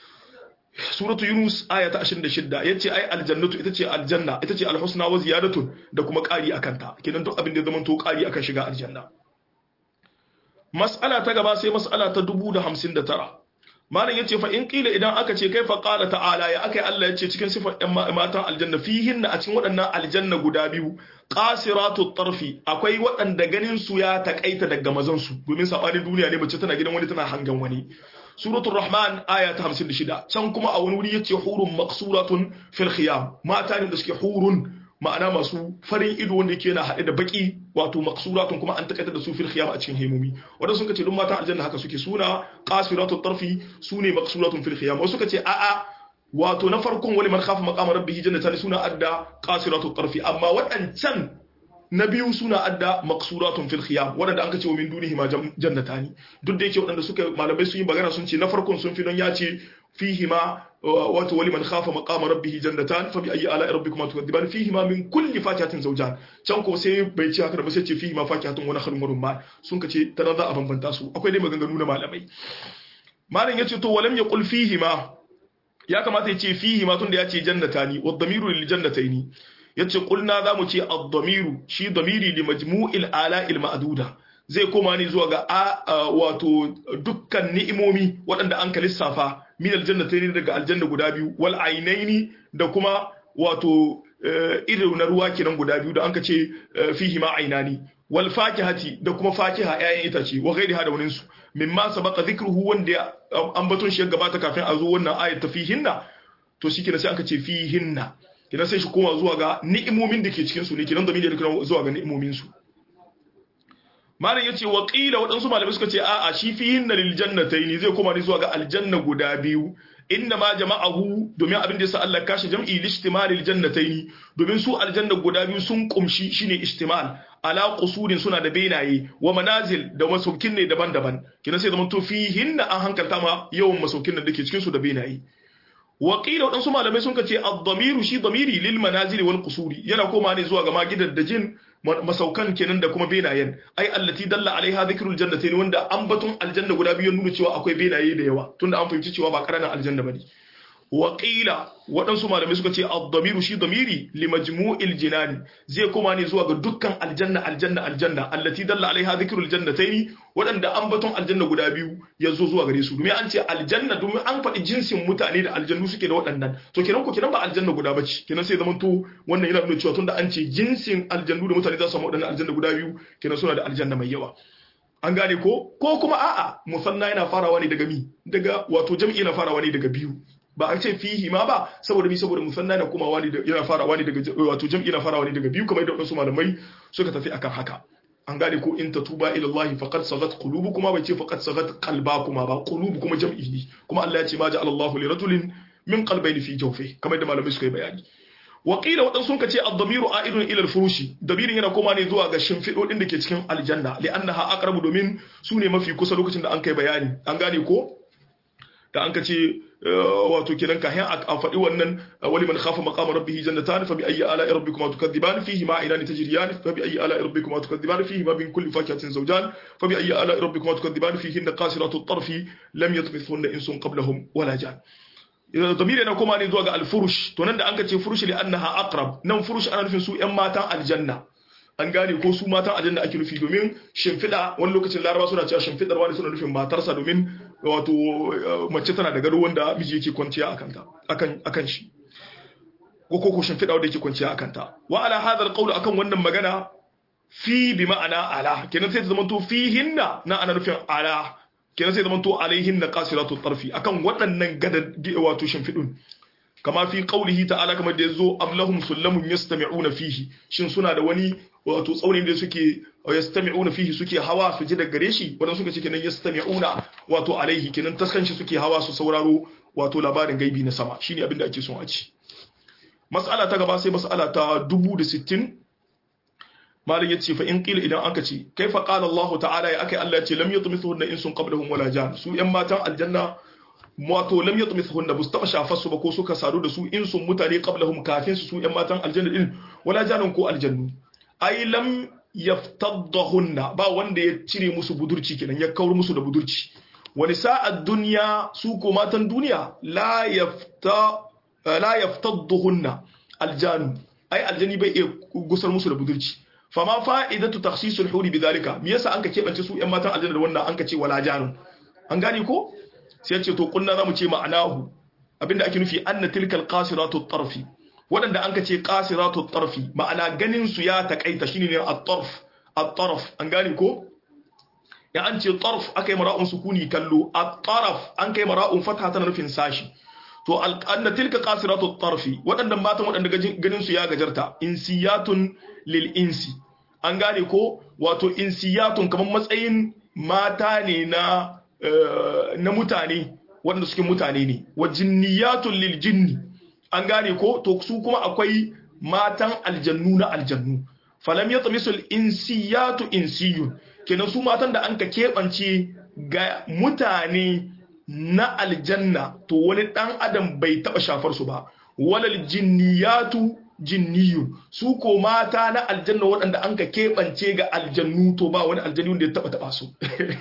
suratu yunus aya ta ashirin da shida yace ai aljannatu ita ce aljanna ita ce alhusna wa ziyadatun da kuma ƙari akan ta kenan duk abin da zaman to ƙari akan shiga aljanna mas'ala ta gaba sai mas'ala ta dubu da hamsin da tara malam yace fa in qila idan aka ce kai fa qala ta'ala ya akai Allah yace cikin sifar ɗan matan aljanna fihin a cikin waɗannan aljanna guda biyu qasiratu tarfi akwai waɗanda ganin su ya takaita daga mazan su domin sabanin duniya ne mace tana gidan wani tana hangan wani suratul rahman aya ta hamsin da shida can kuma a wani wuri yace hurun maqsuratun fil khiyam mata ne da suke hurun ma'ana masu farin ido wanda yake yana haɗe da baki wato maqsuratun kuma an takaita da su fil khiyam a cikin hemomi wanda sun kace duk matan aljanna haka suke suna qasiratut tarfi sune maqsuratun fil khiyam wasu kace a'a wato na farkon wali man khafa maqama rabbih jannatan suna adda qasiratut tarfi amma waɗancan na biyu suna adda maqsuratun fil khiyam wadanda an kace wa min dunihi ma jannatani duk da yake wadanda suka malamai sun yi magana sun ce na farkon sun fi don ya ce fihi ma wato wali man khafa maqama rabbih jannatan fa bi ayyi ala'i rabbikuma tukadiban fihi ma min kulli fakihatin zawjan can ko sai bai ce haka da ba sai ce fihi ma fakihatun wa nakhlun wa rumman sun kace tana za a bambanta su akwai dai maganganu na malamai malam yace to walam yaqul fihi ma ya kamata ya ce fihi ma tunda ya ce jannatani wa dhamiru lil jannataini yace kulna zamu ce ad-damiru shi damiri li majmu'il ala'il ma'duda zai koma ne zuwa ga wato dukkan ni'imomi waɗanda an ka lissafa min aljannatayn daga aljanna guda biyu wal ainaini da kuma wato irin na ruwa kenan guda biyu da an ka ce fihi ma ainani wal fakihati da kuma fakiha ƴaƴan itace wa ghairiha da wani su mimma sabaqa dhikruhu wanda ambaton shi ya gabata kafin a zo wannan ayat ta fihinna to shi kenan sai aka ce fihinna kidan sai shi koma zuwa ga ni'imomin da ke cikin su ne kidan da miliyan kidan zuwa ga ni'imomin su malam yace wa qila wadansu malamai suka ce a'a shi fihinna lil jannatayn zai koma ne zuwa ga aljanna guda biyu inna ma jama'ahu domin abin da yasa Allah kashi jam'i lishtimal lil jannatayn domin su aljanna guda biyu sun kumshi shine ishtimal ala qusurin suna da benaye wa manazil da masaukin ne daban-daban kidan sai zaman to fihinna an hankalta ma yawan masaukin da dake cikin su da benaye waƙila waɗansu malamai sun kace ad-damiru shi damiri lil manazili wal qusuri yana koma ne zuwa ga magidar da jin masaukan kenan da kuma benayen ai allati dalla alaiha dhikrul jannatayn wanda ambaton aljanna guda biyu nuna cewa akwai benaye da yawa tunda an fahimci cewa ba karanan aljanna bane waƙila waɗansu malamai suka ce ad-damiru shi damiri li majmu'il jinani zai koma ne zuwa ga dukkan aljanna aljanna aljanna allati dalla alaiha dhikrul jannatayn waɗanda ambaton aljanna guda biyu ya zo zuwa gare su domin an ce aljanna domin an faɗi jinsin mutane da aljannu suke da waɗannan to kenan ko kenan ba aljanna guda bace kenan sai zaman to wannan yana nuna cewa tunda an ce jinsin aljannu da mutane za su samu waɗannan aljanna guda biyu kenan suna da aljanna mai yawa an gane ko ko kuma a'a musanna yana farawa ne daga mi daga wato jam'i yana farawa ne daga biyu ba a ce fihi ma ba saboda bi saboda musanna yana komawa ne yana farawa ne daga wato jam'i yana farawa ne daga biyu kamar yadda wasu malamai suka tafi akan haka an gane ko in tatuba ila Allah faqad sagat qulubukuma bai ce faqad sagat qalbakuma ba qulubukuma jam'i ne kuma Allah ya ce ma ja'ala Allahu li rajulin min qalbayni fi jawfi kamar da malamai suka yi bayani wa qila wadan sun kace ad-damiru a'idun ila al-furushi damirin yana koma ne zuwa ga shimfidodin da ke cikin aljanna li'annaha aqrabu domin su ne mafi kusa lokacin da an kai bayani an gane ko da an kace wato kenan ka a faɗi wannan wali man khafa maqama rabbih jannatan fa bi ayyi ala'i rabbikuma tukadiban fihi ma aynani tajriyan fa bi ayyi ala'i rabbikuma tukadiban fihi ma min kulli fakihatin zawjan fa bi ayyi ala'i rabbikuma tukadiban fihi qasiratu at-tarfi lam yatmithunna insun qablahum wala jan idan damiri na kuma ne zuwa ga al-furush to nan da an kace furush li annaha aqrab nan furush ana nufin su ƴan matan aljanna an gane ko su matan aljanna ake nufi domin shimfida wani lokacin laraba suna cewa shimfidar wani suna nufin matarsa domin wato mace tana da gado wanda miji yake kwanciya akan ta akan akan shi ko ko shimfida wanda yake kwanciya akan ta wa ala hadha alqawl akan wannan magana fi bi ma'ana ala kenan sai ta zama to fihinna na ana nufin ala kenan sai ta zama to alaihinna qasiratu tarfi akan waɗannan gada wato shimfidun kama fi qaulihi ta'ala kamar da yazo ablahum sullamun yastami'una fihi shin suna da wani wato tsaunin da suke yastami'una fihi suke hawa su ji daga gare shi wadan suka ce kenan yastami'una wato alaihi kenan taskan shi suke hawa su sauraro wato labarin gaibi na sama shine abin da ake son a ci mas'ala ta gaba sai mas'ala ta dubu da sittin malam yace fa in qila idan aka ce kaifa qala Allah ta'ala ya akai Allah ya ce lam yatmithunna insun qablahum wala jan su yan matan aljanna wato lam yatmithunna bus taba shafarsu ba ko suka sadu da su insun mutane qablahum kafin su su yan matan aljanna din wala janun ko aljannu ai lam yaftaddahunna ba wanda ya cire musu budurci kenan ya kaur musu da budurci wani sa'ad dunya su ko matan duniya la yafta la yaftadduhunna aljanu ai aljani bai iya gusar musu da budurci fama fa'idatu takhsisul huri bidalika me yasa anka kebance su yan matan aljanna da wannan anka ce wala janun an gane ko sai ce to kunna zamu ce ma'anahu abinda ake nufi anna tilkal qasiratu at-tarfi wadanda anka ce qasiratu at-tarfi ma'ana ganin su ya takaita shine ne at-tarf at-tarf an gane ko ya an ce tarf akai mara'un sukuni kallo at-tarf an kai mara'un fatha tana nufin sashi to anna tilka qasiratu at-tarfi wadannan matan wadanda ganin su ya gajarta insiyatun lil insi an gane ko wato insiyatun kaman matsayin mata ne na na mutane wanda suke mutane ne wa jinniyatun lil jinni an gane ko to su kuma akwai matan aljannu na aljannu falam yatmisul insiyatu insiyun kenan su matan da anka kebance ga mutane na aljanna to wani dan adam bai taba shafar su ba walal jinniyatu jinniyun su ko mata na aljanna waɗanda anka kebance ga aljannu to ba wani aljannu da ya taba taba su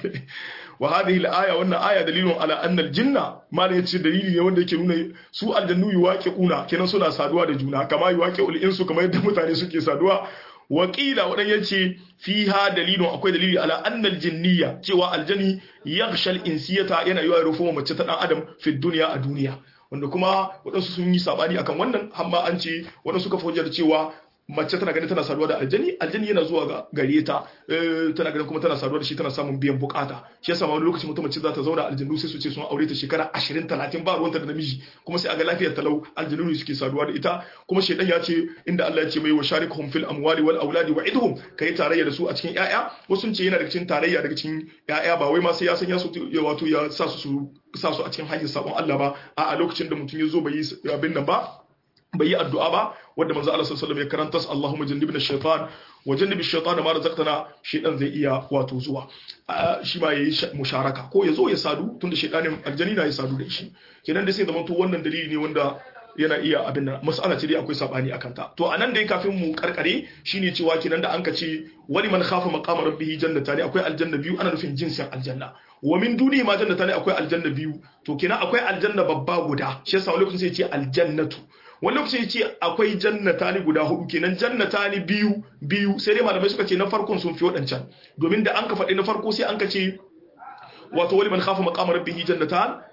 wa hadhihi al-aya wannan aya dalilun ala anna al-jinna ma da yace dalili ne wanda yake nuna su aljannu yuwaqiquna kenan suna saduwa da juna kama yuwaqiqul insu kamar yadda mutane suke saduwa wa qila wadan yace fiha dalilun akwai dalili ala anna al-jinniyya cewa aljani yaghsha al-insiyata yana yiwa rufo mace ta dan adam fi dunya a duniya wanda kuma wadansu sun yi sabani akan wannan amma an ce wadansu suka fahimta cewa mace tana ganin tana saduwa da aljani aljani yana zuwa ga gare ta tana ganin kuma tana saduwa da shi tana samun biyan bukata shi yasa wani lokaci mutum mace za ta zauna aljannu sai su ce sun aure ta shekara ashirin talatin ba ruwanta da namiji kuma sai aga lafiyar talau aljannu ne suke saduwa da ita kuma shedan ya ce inda Allah ya ce mai wa sharikuhum fil amwali wal auladi wa idhum kai tarayya da su a cikin yaya wasu ce yana daga cikin tarayya daga cikin yaya ba wai ma sai ya san ya su wato ya sa su sa su a cikin hanyar sabon Allah ba a lokacin da mutum ya zo bai yi abin nan ba bai yi addu'a ba wanda manzo Allah sallallahu alaihi wasallam ya karanta Allahumma jannibna ash-shaytan wa jannibi ash-shaytana ma razaqtana shedan zai iya wato zuwa shi ma yayi musharaka ko yazo ya sadu tunda shedanin aljani na ya sadu da shi kenan da sai zaman to wannan dalili ne wanda yana iya abin nan mas'ala ce dai akwai sabani akan ta to anan dai kafin mu karkare shine cewa kenan da anka ce wali man khafa maqama rabbih jannatani akwai aljanna biyu ana nufin jinsin aljanna wa min duni ma jannatani akwai aljanna biyu to kenan akwai aljanna babba guda shi yasa wani lokacin sai ya ce aljannatu wani lokaci ya ce akwai jannata ne guda hudu kenan jannata ne biyu biyu sai dai malamai suka ce na farkon sun fi waɗancan domin da an ka faɗi na farko sai an ka ce wato wali man khafa maqama rabbihi jannatan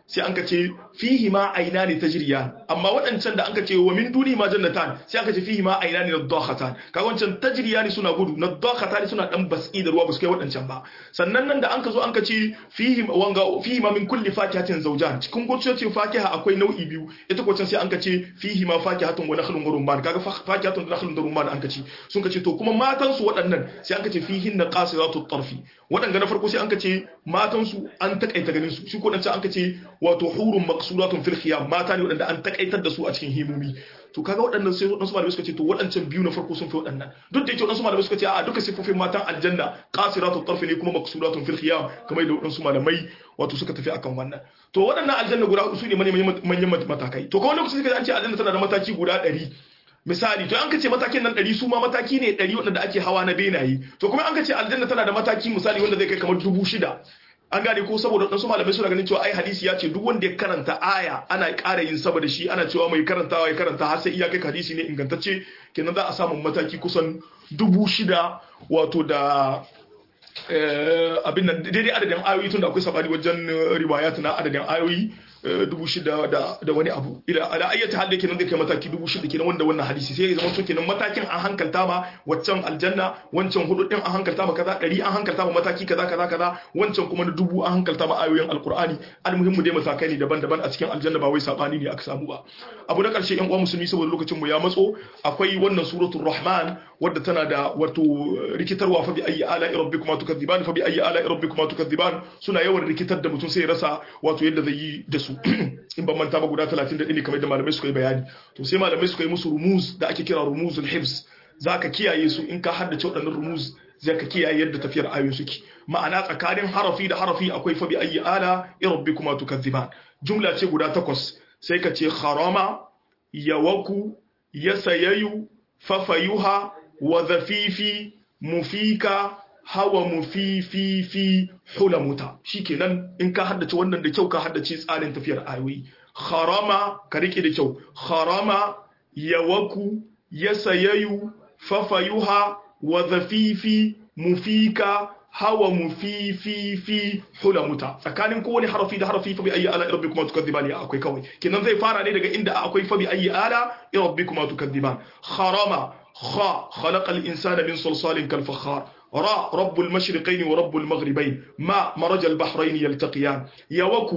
sai an ka ce fihi ma aynani tajriyan amma waɗancan da an ka ce wa min duni ma jannatan sai aka ce fihi ma aynani nadakhatan kaga wancan tajriyani suna gudu nadakhatan suna dan basi da ruwa ba su kai waɗancan ba sannan nan da an ka zo an ka ce fihi wanga fihi ma min kulli fakihatin zawjan cikin gococin fakiha akwai nau'i biyu ita ko can sai an ka ce fihi ma fakihatun wa nakhlun wa rumman kaga fakihatun da nakhlun da rumman an ka ce sun ka ce to kuma matan su waɗannan sai an ka ce fihin na qasiratu tarfi waɗanga na farko sai an ka ce matan su an takaita ganin su shi ko dan an ka ce wato hurun maqsuratun fil khiyam mata ne waɗanda an takaitar da su a cikin himumi to kaga waɗannan sai waɗansu malamai suka ce to waɗancan biyu na farko sun fi waɗannan duk da yake waɗansu malamai suka ce a duka sifofin matan aljanna qasiratu tarfi ne kuma maqsuratun fil khiyam kamar da waɗansu malamai wato suka tafi akan wannan to waɗannan aljanna guda su ne manyan matakai to kawai lokaci suka ce an ce aljanna tana da mataki guda ɗari misali to an ka ce matakin nan ɗari su ma mataki ne ɗari waɗanda ake hawa na benaye to kuma an ka ce aljanna tana da mataki misali wanda zai kai kamar dubu shida an gane ko saboda wasu malamai suna ganin cewa ai hadisi ya ce duk wanda ya karanta aya ana ƙara yin saba da shi ana cewa mai karantawa ya karanta har sai iya kai hadisi ne ingantacce kenan za a samu mataki kusan dubu shida wato da abin nan daidai adadin ayoyi tun da akwai sabani wajen riwayat na adadin ayoyi dubu shida da wani abu ila ala ayyata hadda kenan zai kai mataki dubu shida kenan wanda wannan hadisi sai ya zama to kenan matakin an hankalta ma waccan aljanna wancan hudu din an hankalta ma kaza dari an hankalta ma mataki kaza kaza kaza wancan kuma na dubu an hankalta ma ayoyin alqur'ani almuhimmu dai matakai ne daban-daban a cikin aljanna ba wai sabani ne aka samu ba abu na karshe yan uwa musulmi saboda lokacin mu ya matso akwai wannan suratul rahman wadda tana da wato rikitarwa fa bi ayyi ala'i rabbikuma tukadiban fa bi ayyi ala'i rabbikuma tukadiban suna yawan rikitar da mutum sai ya rasa wato yadda zai yi da su in ban manta ba guda talatin da ɗaya ne kamar da malamai suka yi bayani to sai malamai suka yi musu rumuz da ake kira rumuzul hifz zaka kiyaye su in ka haddace waɗannan rumuz zai ka kiyaye yadda tafiyar ayoyi suke ma'ana tsakanin harafi da harafi akwai fa bi ayyi ala rabbikuma tukadiban jumla ce guda takwas sai ka ce kharama yawaku yasayayu fafayuha wa zafifi mufika hawa mufififi hulamuta shikenan in ka haddace wannan da kyau ka haddace tsarin tafiyar ayoyi kharama ka rike da kyau kharama yawaku yasayayu fafayuha wa zafifi mufika hawa mufififi hulamuta tsakanin kowane harafi da harafi fa bi ayyi ala rabbikuma tukadiban ya akwai kawai kenan zai fara ne daga inda akwai fa bi ayyi ala rabbikuma tukadiban kharama kha khalaqa al-insana min salsalin kal fakhar را رب المشرقين ورب المغربين ما مرج البحرين يلتقيان يوكو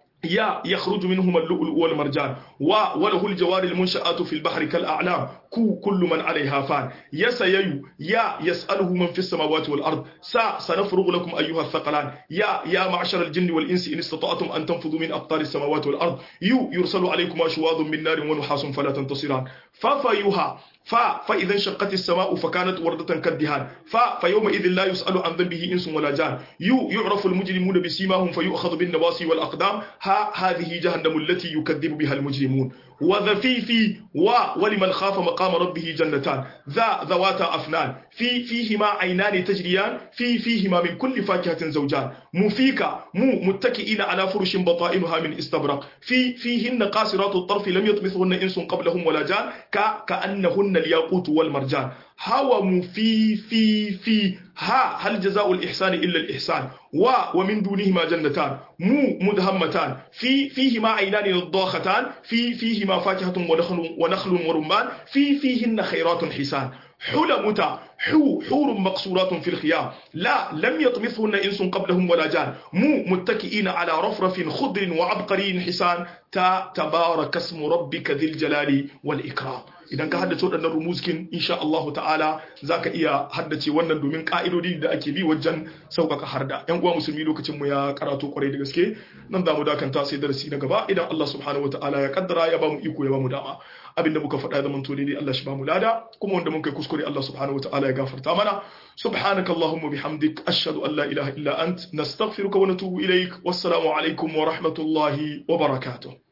يا يخرج منهما اللؤلؤ والمرجان و وله الجوار المنشآت في البحر كالأعلام كو كل من عليها فان يسيو يا يسأله من في السماوات والأرض سا سنفرغ لكم أيها الثقلان يا يا معشر الجن والإنس إن استطعتم أن تنفذوا من أقطار السماوات والأرض يو يرسل عليكم أشواظ من نار ونحاس فلا تنتصران ففيها فا فإذا انشقت السماء فكانت وردة كالدهان فا فيومئذ لا يسأل عن ذنبه إنس ولا جان يو يعرف المجرمون بسيماهم فيؤخذ بالنواصي والأقدام ها هذه جهنم التي يكذب بها المجرمون وذفيفي و ولمن خاف مقام ربه جنتان ذا ذواتا أفنان في فيهما عينان تجريان في فيهما من كل فاكهة زوجان مفيكا مو متكئين على فرش بطائنها من استبرق في فيهن قاصرات الطرف لم يطمثهن إنس قبلهم ولا جان ك كأنهن الياقوت والمرجان هو مفي في في ها هل جزاء الإحسان إلا الإحسان و ومن دونهما جنتان مو مدهمتان في فيهما عينان نضاختان في فيهما فاكهة ونخل ونخل ورمان في فيهن خيرات حسان حلمتا حو حور مقصورات في الخيام لا لم يطمثهن إنس قبلهم ولا جان مو متكئين على رفرف خضر وعبقري حسان تا تبارك اسم ربك ذي الجلال والإكرام idan ka haddace waɗannan rumuzkin insha Allah ta'ala zaka iya haddace wannan domin ka'idodi da ake bi wajen sauƙaƙa harda ƴan uwa musulmi lokacin mu ya karatu kwarai da gaske nan zamu dakanta sai darasi na gaba idan Allah subhanahu wa ta'ala ya kaddara ya bamu iko ya bamu dama abinda muka faɗa da manto ne Allah shi bamu lada kuma wanda muka yi kuskure Allah subhanahu wa ta'ala ya gafarta mana subhanaka allahumma bihamdik ashhadu an la ilaha illa ant nastaghfiruka wa natubu ilaik wassalamu alaikum wa rahmatullahi wa barakatuh